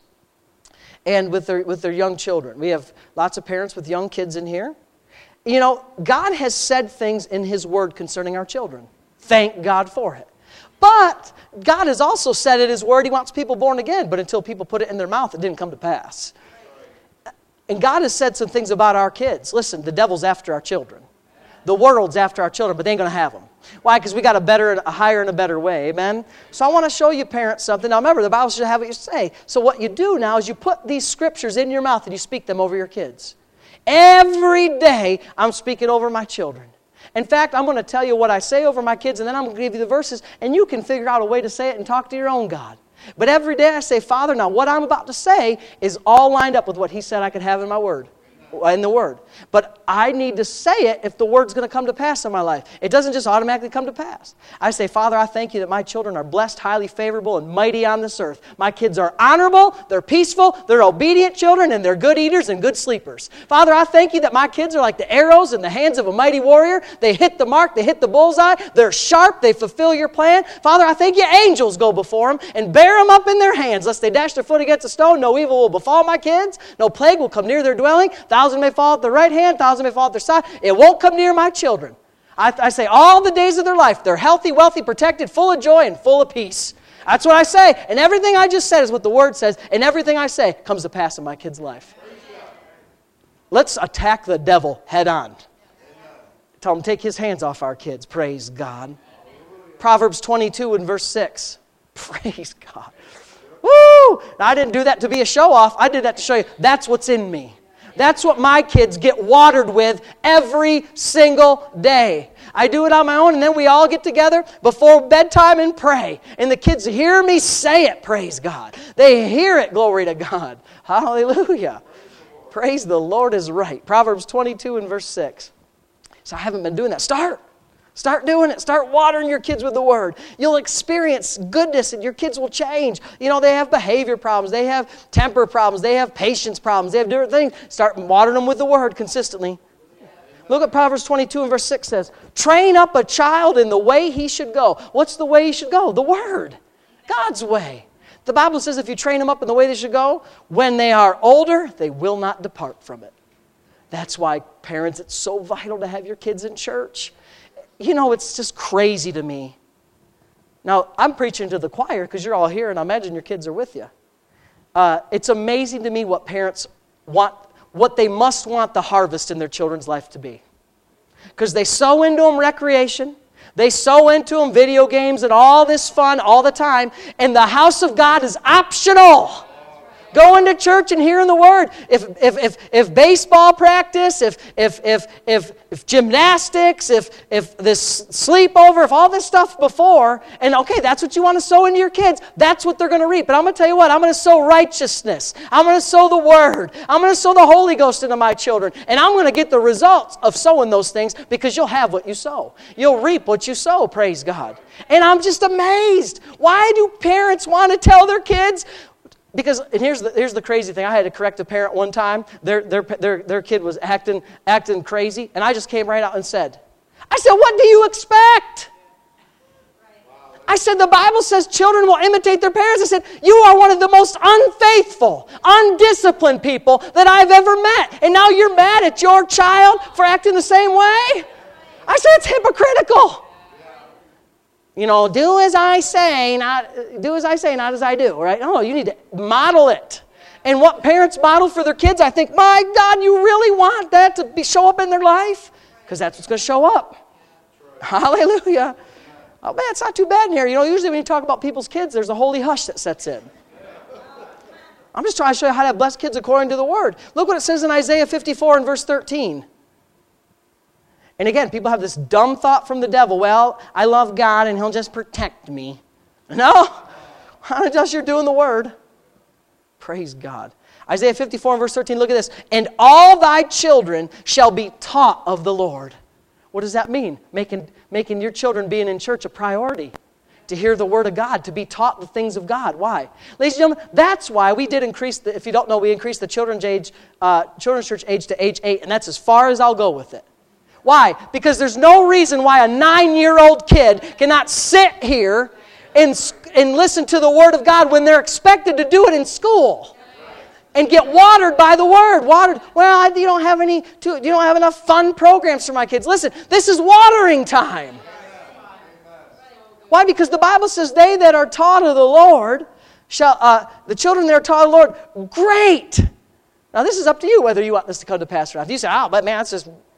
A: and with their with their young children. We have lots of parents with young kids in here. You know, God has said things in His Word concerning our children. Thank God for it. But God has also said in His Word He wants people born again, but until people put it in their mouth, it didn't come to pass. And God has said some things about our kids. Listen, the devil's after our children. The world's after our children, but they ain't going to have them. Why? Because we got a better, a higher and a better way. Amen? So I want to show you parents something. Now remember, the Bible should have what you say. So what you do now is you put these scriptures in your mouth and you speak them over your kids. Every day I'm speaking over my children. In fact, I'm going to tell you what I say over my kids, and then I'm going to give you the verses, and you can figure out a way to say it and talk to your own God. But every day I say, Father, now what I'm about to say is all lined up with what He said I could have in my word. In the Word. But I need to say it if the Word's going to come to pass in my life. It doesn't just automatically come to pass. I say, Father, I thank you that my children are blessed, highly favorable, and mighty on this earth. My kids are honorable, they're peaceful, they're obedient children, and they're good eaters and good sleepers. Father, I thank you that my kids are like the arrows in the hands of a mighty warrior. They hit the mark, they hit the bullseye, they're sharp, they fulfill your plan. Father, I thank you angels go before them and bear them up in their hands, lest they dash their foot against a stone. No evil will befall my kids, no plague will come near their dwelling. Thousand may fall at their right hand, thousand may fall at their side. It won't come near my children. I, I say all the days of their life, they're healthy, wealthy, protected, full of joy, and full of peace. That's what I say. And everything I just said is what the Word says, and everything I say comes to pass in my kid's life. Let's attack the devil head on. Tell him to take his hands off our kids. Praise God. Proverbs twenty-two and verse six. Praise God. Woo! Now, I didn't do that to be a show-off. I did that to show you that's what's in me. That's what my kids get watered with every single day. I do it on my own, and then we all get together before bedtime and pray. And the kids hear me say it, praise God. They hear it, glory to God. Hallelujah. Praise the Lord is right. Proverbs twenty-two and verse six. So I haven't been doing that. Start. Start doing it. Start watering your kids with the Word. You'll experience goodness and your kids will change. You know, they have behavior problems. They have temper problems. They have patience problems. They have different things. Start watering them with the Word consistently. Look at Proverbs twenty-two and verse six says, train up a child in the way he should go. What's the way he should go? The Word. God's way. The Bible says if you train them up in the way they should go, when they are older, they will not depart from it. That's why, parents, it's so vital to have your kids in church. You know, it's just crazy to me. Now, I'm preaching to the choir because you're all here and I imagine your kids are with you. Uh, it's amazing to me what parents want, what they must want the harvest in their children's life to be. Because they sow into them recreation. They sow into them video games and all this fun all the time. And the house of God is optional. Going to church and hearing the Word. If if if if baseball practice, if if if if if gymnastics, if if this sleepover, if all this stuff before, and okay, that's what you want to sow into your kids, that's what they're going to reap. But I'm going to tell you what, I'm going to sow righteousness. I'm going to sow the Word. I'm going to sow the Holy Ghost into my children. And I'm going to get the results of sowing those things because you'll have what you sow. You'll reap what you sow, praise God. And I'm just amazed. Why do parents want to tell their kids? Because, and here's the, here's the crazy thing. I had to correct a parent one time. Their, their, their, their kid was acting, acting crazy. And I just came right out and said, I said, what do you expect? I said, the Bible says children will imitate their parents. I said, you are one of the most unfaithful, undisciplined people that I've ever met. And now you're mad at your child for acting the same way? I said, it's hypocritical. You know, do as I say, not do as I say, not as I do, right? No, you need to model it. And what parents model for their kids, I think, my God, you really want that to be, show up in their life? Because that's what's going to show up. Hallelujah. Oh, man, it's not too bad in here. You know, usually when you talk about people's kids, there's a holy hush that sets in. I'm just trying to show you how to have blessed kids according to the Word. Look what it says in Isaiah fifty-four and verse thirteen. And again, people have this dumb thought from the devil. Well, I love God and He'll just protect me. No. Just you're doing the Word. Praise God. Isaiah fifty-four and verse thirteen, look at this. And all thy children shall be taught of the Lord. What does that mean? Making, making your children being in church a priority. To hear the Word of God, to be taught the things of God. Why? Ladies and gentlemen, that's why we did increase, the, if you don't know, we increased the children's age, uh, children's church age to age eight, and that's as far as I'll go with it. Why? Because there's no reason why a nine-year-old kid cannot sit here and, and listen to the Word of God when they're expected to do it in school and get watered by the Word. Watered. Well, you don't have any. You don't have enough fun programs for my kids. Listen, this is watering time. Why? Because the Bible says, "They that are taught of the Lord shall." Uh, the children that are taught of the Lord, great. Now, this is up to you whether you want this to come to pass or not. If you say, "Oh, but man, it's just."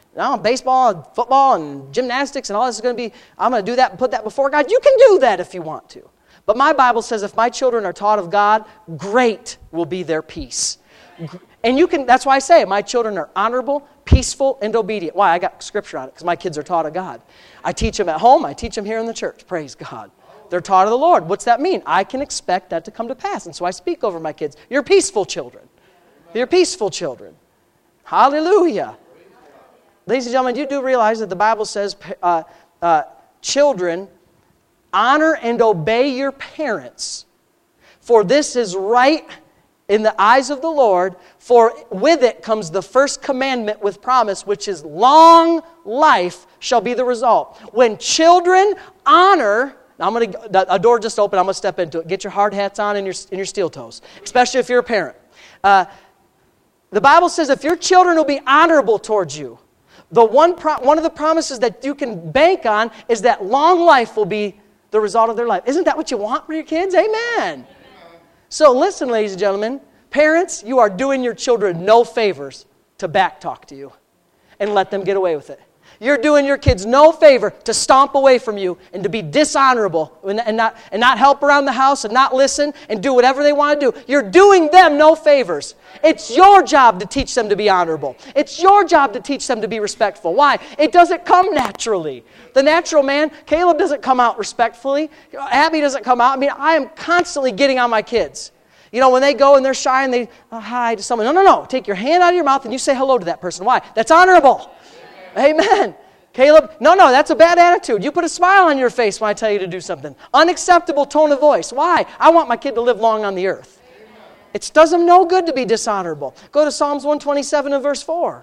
A: No, baseball and football and gymnastics and all this is going to be, I'm going to do that and put that before God. You can do that if you want to. But my Bible says if my children are taught of God, great will be their peace. And you can, that's why I say it, my children are honorable, peaceful, and obedient. Why? I got scripture on it because my kids are taught of God. I teach them at home. I teach them here in the church. Praise God. They're taught of the Lord. What's that mean? I can expect that to come to pass. And so I speak over my kids. You're peaceful children. You're peaceful children. Hallelujah. Ladies and gentlemen, you do realize that the Bible says uh, uh, children, honor and obey your parents, for this is right in the eyes of the Lord, for with it comes the first commandment with promise, which is long life shall be the result. When children honor, now I'm going to, a door just opened, I'm going to step into it. Get your hard hats on and your, and your steel toes, especially if you're a parent. Uh, the Bible says if your children will be honorable towards you, the one, pro- one of the promises that you can bank on is that long life will be the result of their life. Isn't that what you want for your kids? Amen. So listen, ladies and gentlemen, parents, you are doing your children no favors to backtalk to you and let them get away with it. You're doing your kids no favor to stomp away from you and to be dishonorable and, and, not, and not help around the house and not listen and do whatever they want to do. You're doing them no favors. It's your job to teach them to be honorable. It's your job to teach them to be respectful. Why? It doesn't come naturally. The natural man, Caleb doesn't come out respectfully. Abby doesn't come out. I mean, I am constantly getting on my kids. You know, when they go and they're shy and they oh, hi to someone. No, no, no. Take your hand out of your mouth and you say hello to that person. Why? That's honorable. Amen. Caleb, no, no, that's a bad attitude. You put a smile on your face when I tell you to do something. Unacceptable tone of voice. Why? I want my kid to live long on the earth. It does them no good to be dishonorable. Go to Psalms one twenty-seven and verse four.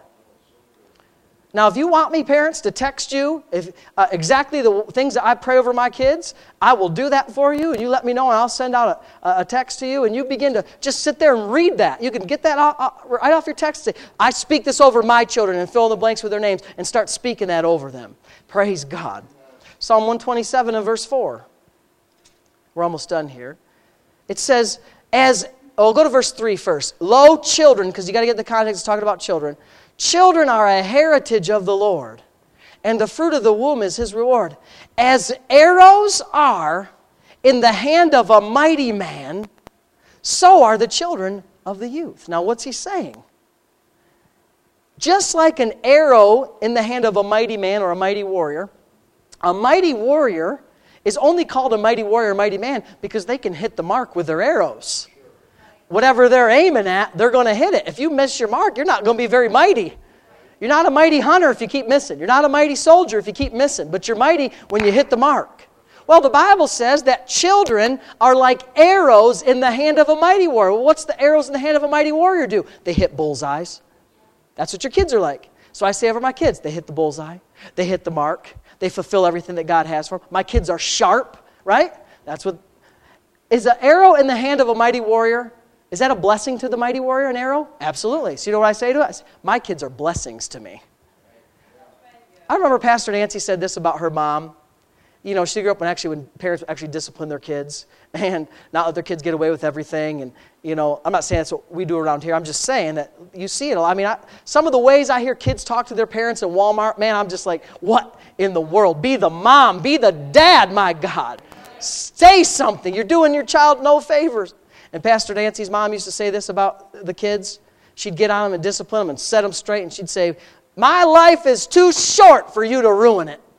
A: Now, if you want me, parents, to text you if, uh, exactly the things that I pray over my kids, I will do that for you, and you let me know, and I'll send out a, a text to you, and you begin to just sit there and read that. You can get that off, uh, right off your text. Say, I speak this over my children, and fill in the blanks with their names, and start speaking that over them. Praise God. Psalm one twenty-seven and verse four. We're almost done here. It says, as, oh, go to verse three first. Lo, children, because you got to get the context, it's talking about children. Children are a heritage of the Lord, and the fruit of the womb is His reward. As arrows are in the hand of a mighty man, so are the children of the youth. Now, what's he saying? Just like an arrow in the hand of a mighty man or a mighty warrior, a mighty warrior is only called a mighty warrior or mighty man because they can hit the mark with their arrows. Whatever they're aiming at, they're going to hit it. If you miss your mark, you're not going to be very mighty. You're not a mighty hunter if you keep missing. You're not a mighty soldier if you keep missing. But you're mighty when you hit the mark. Well, the Bible says that children are like arrows in the hand of a mighty warrior. Well, what's the arrows in the hand of a mighty warrior do? They hit bullseyes. That's what your kids are like. So I say over my kids, they hit the bullseye. They hit the mark. They fulfill everything that God has for them. My kids are sharp, right? That's what... Is an arrow in the hand of a mighty warrior... Is that a blessing to the mighty warrior, an arrow? Absolutely. So you know what I say to us? My kids are blessings to me. I remember Pastor Nancy said this about her mom. You know, she grew up when actually when parents actually discipline their kids and not let their kids get away with everything. And, you know, I'm not saying that's what we do around here. I'm just saying that you see it a lot. I mean, I, some of the ways I hear kids talk to their parents in Walmart, man, I'm just like, what in the world? Be the mom. Be the dad, my God. Say something. You're doing your child no favors. And Pastor Nancy's mom used to say this about the kids. She'd get on them and discipline them and set them straight. And she'd say, my life is too short for you to ruin it.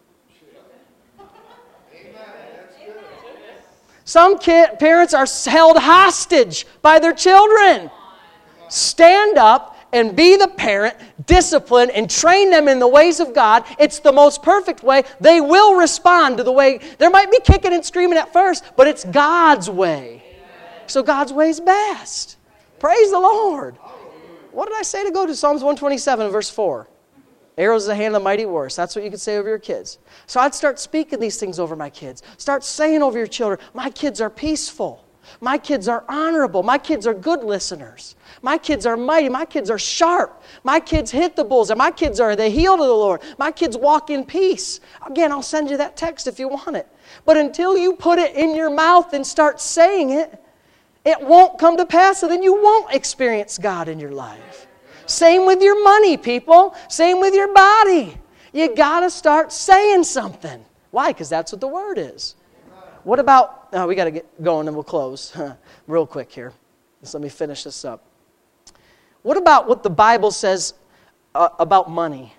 A: Some kid, parents are held hostage by their children. Stand up and be the parent, discipline, and train them in the ways of God. It's the most perfect way. They will respond to the way. There might be kicking and screaming at first, but it's God's way. So God's way is best. Praise the Lord. What did I say to go to? Psalms one twenty-seven, verse four. Arrows in the hand of the mighty warrior. That's what you could say over your kids. So I'd start speaking these things over my kids. Start saying over your children, my kids are peaceful. My kids are honorable. My kids are good listeners. My kids are mighty. My kids are sharp. My kids hit the bullseye. My kids are the healed of the Lord. My kids walk in peace. Again, I'll send you that text if you want it. But until you put it in your mouth and start saying it, it won't come to pass, and then you won't experience God in your life. Same with your money, people. Same with your body. You got to start saying something. Why? Because that's what the Word is. What about, oh, we got to get going and we'll close real quick here. Just let me finish this up. What about what the Bible says uh, about money?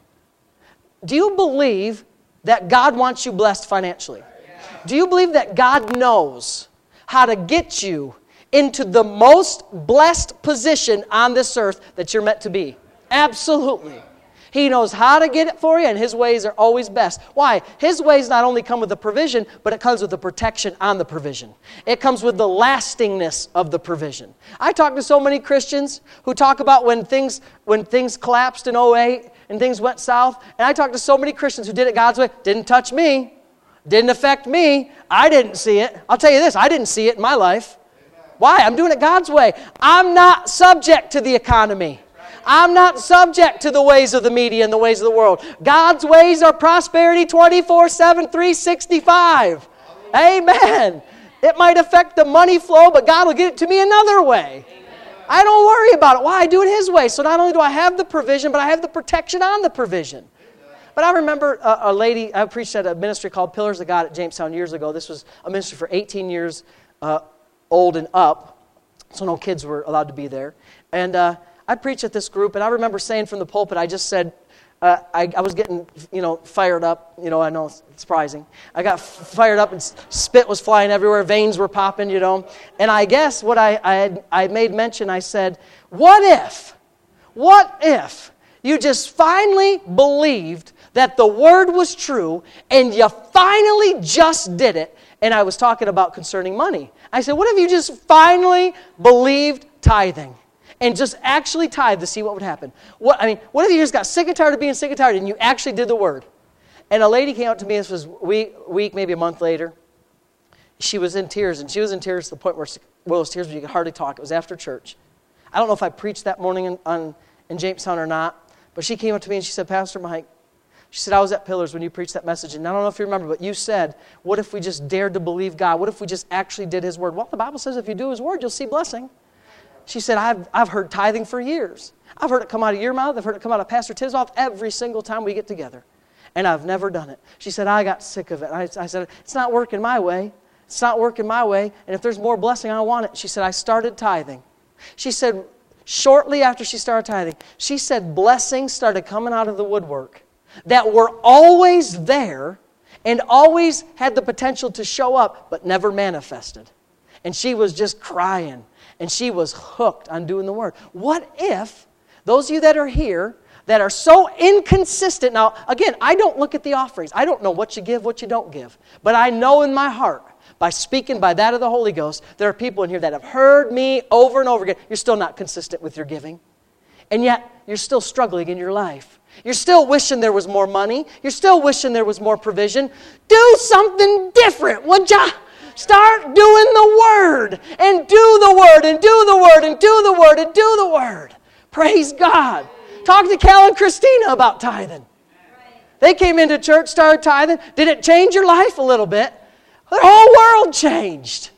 A: Do you believe that God wants you blessed financially? Do you believe that God knows how to get you into the most blessed position on this earth that you're meant to be? Absolutely. He knows how to get it for you, and His ways are always best. Why? His ways not only come with the provision, but it comes with the protection on the provision. It comes with the lastingness of the provision. I talk to so many Christians who talk about when things when things collapsed in oh eight and things went south, and I talk to so many Christians who did it God's way. Didn't touch me. Didn't affect me. I didn't see it. I'll tell you this, I didn't see it in my life. Why? I'm doing it God's way. I'm not subject to the economy. I'm not subject to the ways of the media and the ways of the world. God's ways are prosperity twenty-four seven, three sixty-five. Amen. It might affect the money flow, but God will get it to me another way. I don't worry about it. Why? I do it His way. So not only do I have the provision, but I have the protection on the provision. But I remember a, a lady, I preached at a ministry called Pillars of God at Jamestown years ago. This was a ministry for eighteen years uh, old and up, so no kids were allowed to be there. And uh, I preached at this group, and I remember saying from the pulpit, I just said, uh, I, I was getting, you know, fired up. You know, I know it's surprising. I got f- fired up, and spit was flying everywhere, veins were popping, you know. And I guess what I, I had, I made mention, I said, what if, what if you just finally believed that the Word was true, and you finally just did it? And I was talking about concerning money. I said, what if you just finally believed tithing? And just actually tithe to see what would happen. What I mean, what if you just got sick and tired of being sick and tired and you actually did the Word? And a lady came up to me, this was a week, week, maybe a month later. She was in tears, and she was in tears to the point where, well, those tears where you could hardly talk. It was after church. I don't know if I preached that morning in, on, in Jamestown or not, but she came up to me and she said, Pastor Mike, she said, I was at Pillars when you preached that message, and I don't know if you remember, but you said, what if we just dared to believe God? What if we just actually did His Word? Well, the Bible says if you do His Word, you'll see blessing. She said, I've, I've heard tithing for years. I've heard it come out of your mouth. I've heard it come out of Pastor Tim's mouth every single time we get together. And I've never done it. She said, I got sick of it. I, I said, it's not working my way. It's not working my way. And if there's more blessing, I want it. She said, I started tithing. She said, shortly after she started tithing, she said blessings started coming out of the woodwork that were always there and always had the potential to show up, but never manifested. And she was just crying. And she was hooked on doing the Word. What if those of you that are here that are so inconsistent, now again, I don't look at the offerings. I don't know what you give, what you don't give. But I know in my heart, by speaking by that of the Holy Ghost, there are people in here that have heard me over and over again. You're still not consistent with your giving. And yet, you're still struggling in your life. You're still wishing there was more money. You're still wishing there was more provision. Do something different, would ya? Start doing the Word, and do the Word, and do the Word, and do the Word, and do the Word. Praise God. Talk to Cal and Christina about tithing. They came into church, started tithing. Did it change your life a little bit? Their whole world changed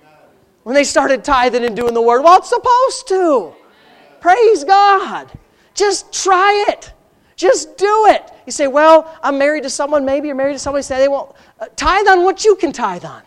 A: when they started tithing and doing the Word. Well, it's supposed to. Praise God. Just try it. Just do it. You say, well, I'm married to someone. Maybe you're married to somebody. Say they won't. Uh, tithe on what you can tithe on.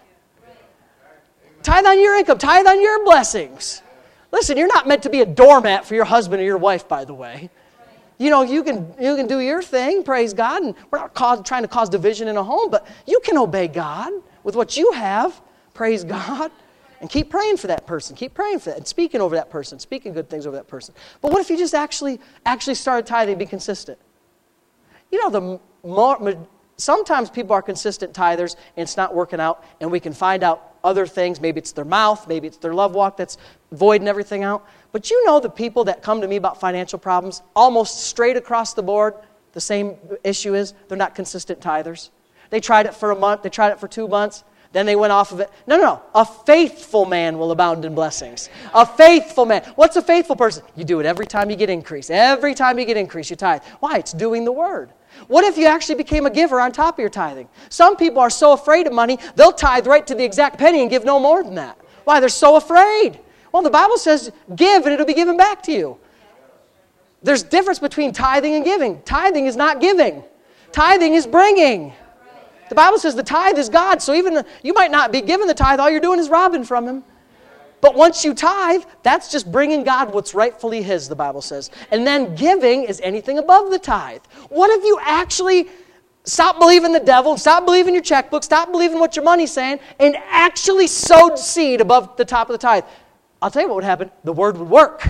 A: Tithe on your income. Tithe on your blessings. Listen, you're not meant to be a doormat for your husband or your wife, by the way. You know, you can you can do your thing, praise God, and we're not cause, trying to cause division in a home, but you can obey God with what you have, praise God, and keep praying for that person. Keep praying for that and speaking over that person, speaking good things over that person. But what if you just actually actually started tithing and be consistent? You know, the more, sometimes people are consistent tithers and it's not working out, and we can find out other things. Maybe it's their mouth, maybe it's their love walk that's voiding everything out. But you know the people that come to me about financial problems, almost straight across the board, the same issue is they're not consistent tithers. They tried it for a month, they tried it for two months, then they went off of it. No, no, no. A faithful man will abound in blessings. A faithful man. What's a faithful person? You do it every time you get increase. Every time you get increase, you tithe. Why? It's doing the Word. What if you actually became a giver on top of your tithing? Some people are so afraid of money, they'll tithe right to the exact penny and give no more than that. Why? They're so afraid. Well, the Bible says, give and it'll be given back to you. There's difference between tithing and giving. Tithing is not giving. Tithing is bringing. The Bible says the tithe is God, so even you might not be giving the tithe, all you're doing is robbing from Him. But once you tithe, that's just bringing God what's rightfully His, the Bible says. And then giving is anything above the tithe. What if you actually stop believing the devil, stop believing your checkbook, stop believing what your money's saying, and actually sowed seed above the top of the tithe? I'll tell you what would happen. The word would work.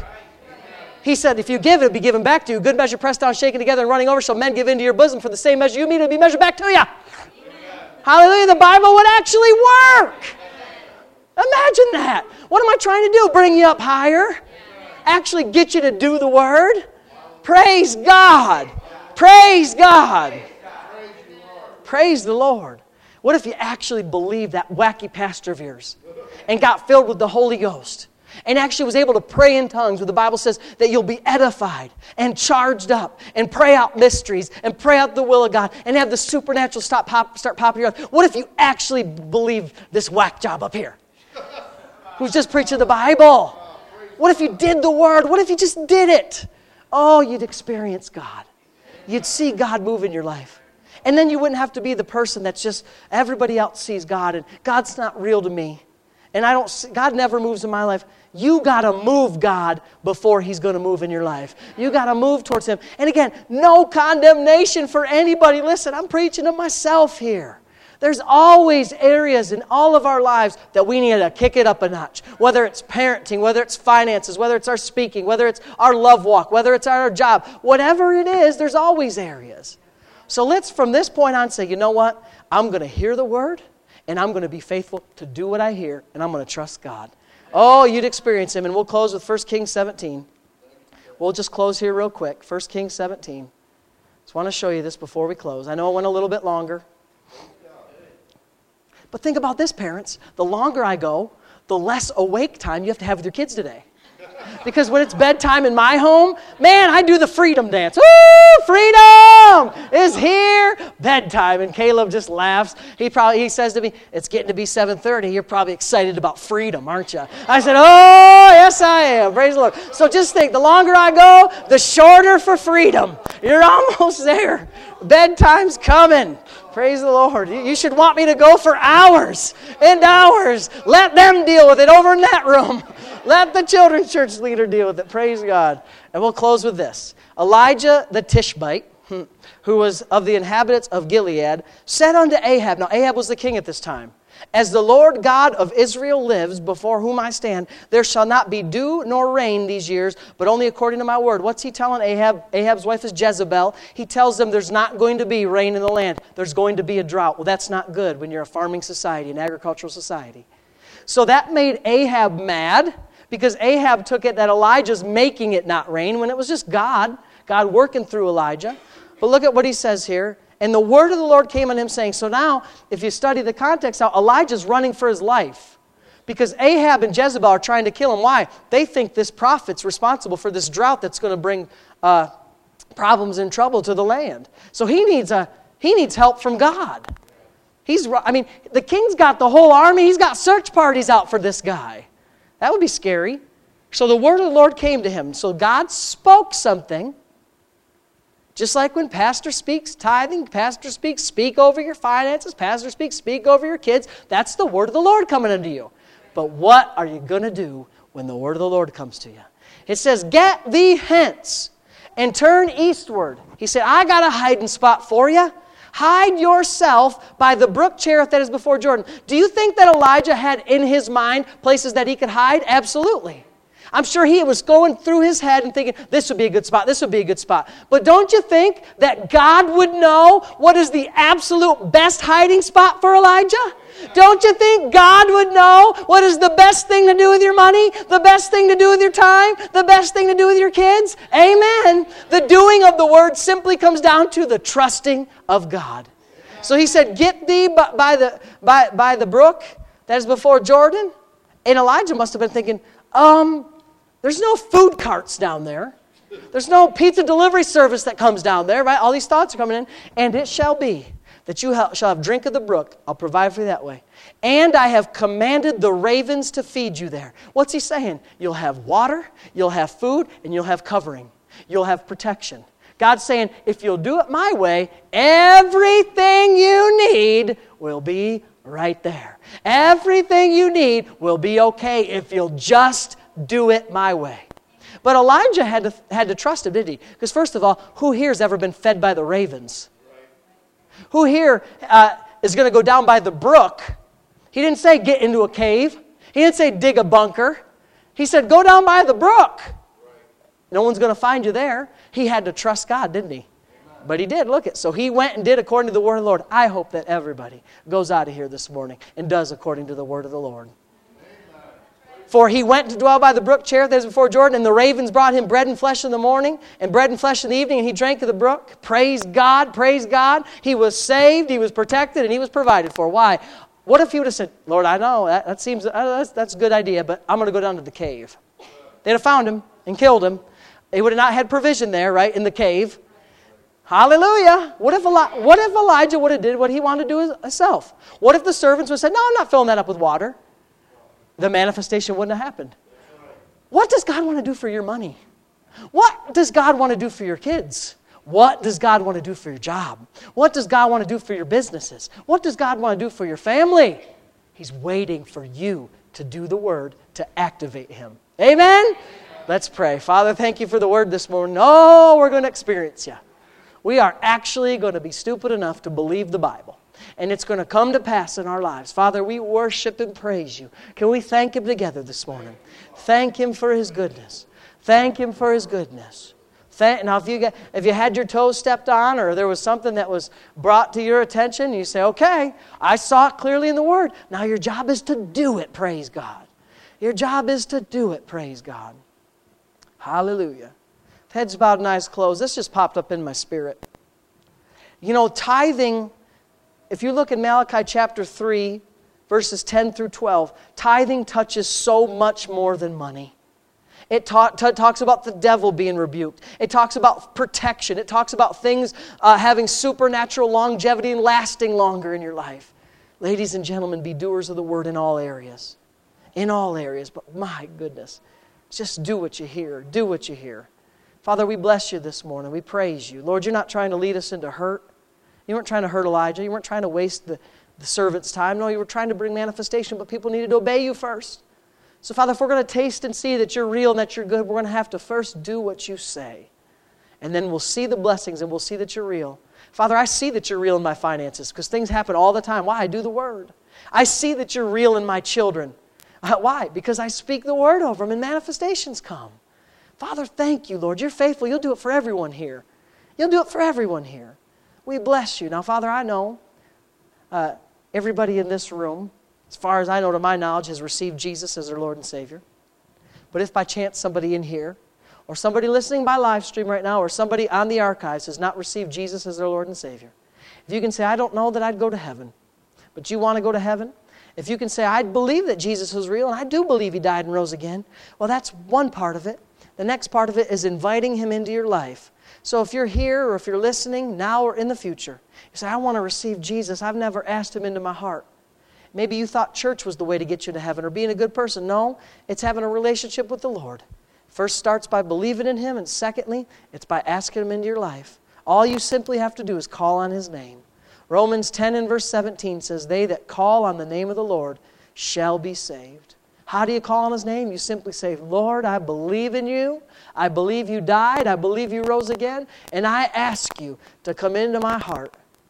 A: He said, if you give, it will be given back to you. Good measure, pressed down, shaken together, and running over, shall men give into your bosom. For the same measure you meet, it will be measured back to you. Amen. Hallelujah. The Bible would actually work. Amen. Imagine that. What am I trying to do? Bring you up higher? Amen. Actually get you to do the word? Wow. Praise God. Praise God. Praise, God. Praise the Lord. What if you actually believed that wacky pastor of yours and got filled with the Holy Ghost? And actually was able to pray in tongues, where the Bible says that you'll be edified and charged up and pray out mysteries and pray out the will of God and have the supernatural stop pop, start popping around. What if you actually believe this whack job up here who's just preaching the Bible? What if you did the Word? What if you just did it? Oh, you'd experience God. You'd see God move in your life. And then you wouldn't have to be the person that's just, everybody else sees God and God's not real to me. And I don't see, God never moves in my life. You got to move God before He's going to move in your life. You got to move towards Him. And again, no condemnation for anybody. Listen, I'm preaching to myself here. There's always areas in all of our lives that we need to kick it up a notch. Whether it's parenting, whether it's finances, whether it's our speaking, whether it's our love walk, whether it's our job. Whatever it is, there's always areas. So let's, from this point on, say, you know what? I'm going to hear the Word. And I'm going to be faithful to do what I hear, and I'm going to trust God. Oh, you'd experience Him. And we'll close with First Kings seventeen. We'll just close here real quick. First Kings seventeen. Just want to show you this before we close. I know it went a little bit longer. But think about this, parents. The longer I go, the less awake time you have to have with your kids today. Because when it's bedtime in my home, man, I do the freedom dance. Woo! Freedom is here. Bedtime. And Caleb just laughs. He probably he says to me, it's getting to be seven thirty. You're probably excited about freedom, aren't you? I said, oh, yes, I am. Praise the Lord. So just think, the longer I go, the shorter for freedom. You're almost there. Bedtime's coming. Praise the Lord. You should want me to go for hours and hours. Let them deal with it over in that room. Let the children's church leader deal with it. Praise God. And we'll close with this. Elijah the Tishbite, who was of the inhabitants of Gilead, said unto Ahab, now Ahab was the king at this time, as the Lord God of Israel lives, before whom I stand, there shall not be dew nor rain these years, but only according to my word. What's he telling Ahab? Ahab's wife is Jezebel. He tells them there's not going to be rain in the land. There's going to be a drought. Well, that's not good when you're a farming society, an agricultural society. So that made Ahab mad, because Ahab took it that Elijah's making it not rain, when it was just God, God working through Elijah. But look at what he says here. And the word of the Lord came on him, saying, so now, if you study the context, how Elijah's running for his life. Because Ahab and Jezebel are trying to kill him. Why? They think this prophet's responsible for this drought that's going to bring uh, problems and trouble to the land. So he needs, a, he needs help from God. He's, I mean, the king's got the whole army. He's got search parties out for this guy. That would be scary. So the word of the Lord came to him. So God spoke something. Just like when pastor speaks tithing, pastor speaks, speak over your finances, pastor speaks, speak over your kids. That's the word of the Lord coming unto you. But what are you going to do when the word of the Lord comes to you? It says, get thee hence and turn eastward. He said, I got a hiding spot for you. Hide yourself by the brook Cherith that is before Jordan. Do you think that Elijah had in his mind places that he could hide? Absolutely. I'm sure he was going through his head and thinking, this would be a good spot, this would be a good spot. But don't you think that God would know what is the absolute best hiding spot for Elijah? Don't you think God would know what is the best thing to do with your money, the best thing to do with your time, the best thing to do with your kids? Amen. The doing of the word simply comes down to the trusting of God. So he said, get thee by the, by, by the brook that is before Jordan. And Elijah must have been thinking, um, there's no food carts down there. There's no pizza delivery service that comes down there, right? All these thoughts are coming in. And it shall be that you shall have drink of the brook. I'll provide for you that way. And I have commanded the ravens to feed you there. What's he saying? You'll have water, you'll have food, and you'll have covering. You'll have protection. God's saying, if you'll do it my way, everything you need will be right there. Everything you need will be okay if you'll just do it my way. But Elijah had to, had to trust him, didn't he? Because first of all, who here has ever been fed by the ravens? Who here uh, is going to go down by the brook? He didn't say get into a cave. He didn't say dig a bunker. He said go down by the brook. No one's going to find you there. He had to trust God, didn't he? But he did, look it. So he went and did according to the word of the Lord. I hope that everybody goes out of here this morning and does according to the word of the Lord. For he went to dwell by the brook Cherith as before Jordan, and the ravens brought him bread and flesh in the morning, and bread and flesh in the evening, and he drank of the brook. Praise God, praise God. He was saved, he was protected, and he was provided for. Why? What if he would have said, Lord, I know, that, that seems, uh, that's, that's a good idea, but I'm going to go down to the cave. They'd have found him and killed him. They would have not had provision there, right, in the cave. Hallelujah. What if, Eli- what if Elijah would have did what he wanted to do himself? What if the servants would have said, no, I'm not filling that up with water? The manifestation wouldn't have happened. What does God want to do for your money? What does God want to do for your kids? What does God want to do for your job? What does God want to do for your businesses? What does God want to do for your family? He's waiting for you to do the word to activate Him. Amen? Let's pray. Father, thank you for the word this morning. Oh, we're going to experience you. We are actually going to be stupid enough to believe the Bible. And it's going to come to pass in our lives. Father, we worship and praise you. Can we thank Him together this morning? Thank Him for His goodness. Thank Him for His goodness. Thank, now, if you, get, if you had your toes stepped on or there was something that was brought to your attention, you say, okay, I saw it clearly in the Word. Now your job is to do it, praise God. Your job is to do it, praise God. Hallelujah. Heads bowed and eyes closed. This just popped up in my spirit. You know, tithing, if you look at Malachi chapter three, verses ten through twelve, tithing touches so much more than money. It ta- t- talks about the devil being rebuked. It talks about protection. It talks about things uh, having supernatural longevity and lasting longer in your life. Ladies and gentlemen, be doers of the word in all areas. In all areas. But my goodness, just do what you hear. Do what you hear. Father, we bless you this morning. We praise you. Lord, you're not trying to lead us into hurt. You weren't trying to hurt Elijah. You weren't trying to waste the, the servant's time. No, you were trying to bring manifestation, but people needed to obey you first. So, Father, if we're going to taste and see that you're real and that you're good, we're going to have to first do what you say. And then we'll see the blessings and we'll see that you're real. Father, I see that you're real in my finances because things happen all the time. Why? I do the Word. I see that you're real in my children. Why? Because I speak the Word over them and manifestations come. Father, thank you, Lord. You're faithful. You'll do it for everyone here. You'll do it for everyone here. We bless you. Now, Father, I know uh, everybody in this room, as far as I know to my knowledge, has received Jesus as their Lord and Savior. But if by chance somebody in here, or somebody listening by live stream right now, or somebody on the archives has not received Jesus as their Lord and Savior, if you can say, I don't know that I'd go to heaven, but you want to go to heaven, if you can say, I believe that Jesus was real, and I do believe He died and rose again, well, that's one part of it. The next part of it is inviting Him into your life. So if you're here or if you're listening now or in the future, you say, I want to receive Jesus. I've never asked Him into my heart. Maybe you thought church was the way to get you to heaven or being a good person. No, it's having a relationship with the Lord. First starts by believing in Him, and secondly, it's by asking Him into your life. All you simply have to do is call on His name. Romans ten and verse seventeen says, they that call on the name of the Lord shall be saved. How do you call on His name? You simply say, Lord, I believe in you. I believe you died. I believe you rose again. And I ask you to come into my heart.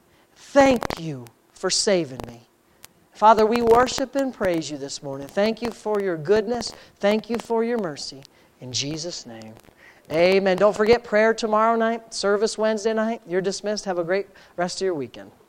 A: Thank you for saving me. Father, we worship and praise you this morning. Thank you for your goodness. Thank you for your mercy. In Jesus' name, amen. Don't forget prayer tomorrow night, service Wednesday night. You're dismissed. Have a great rest of your weekend.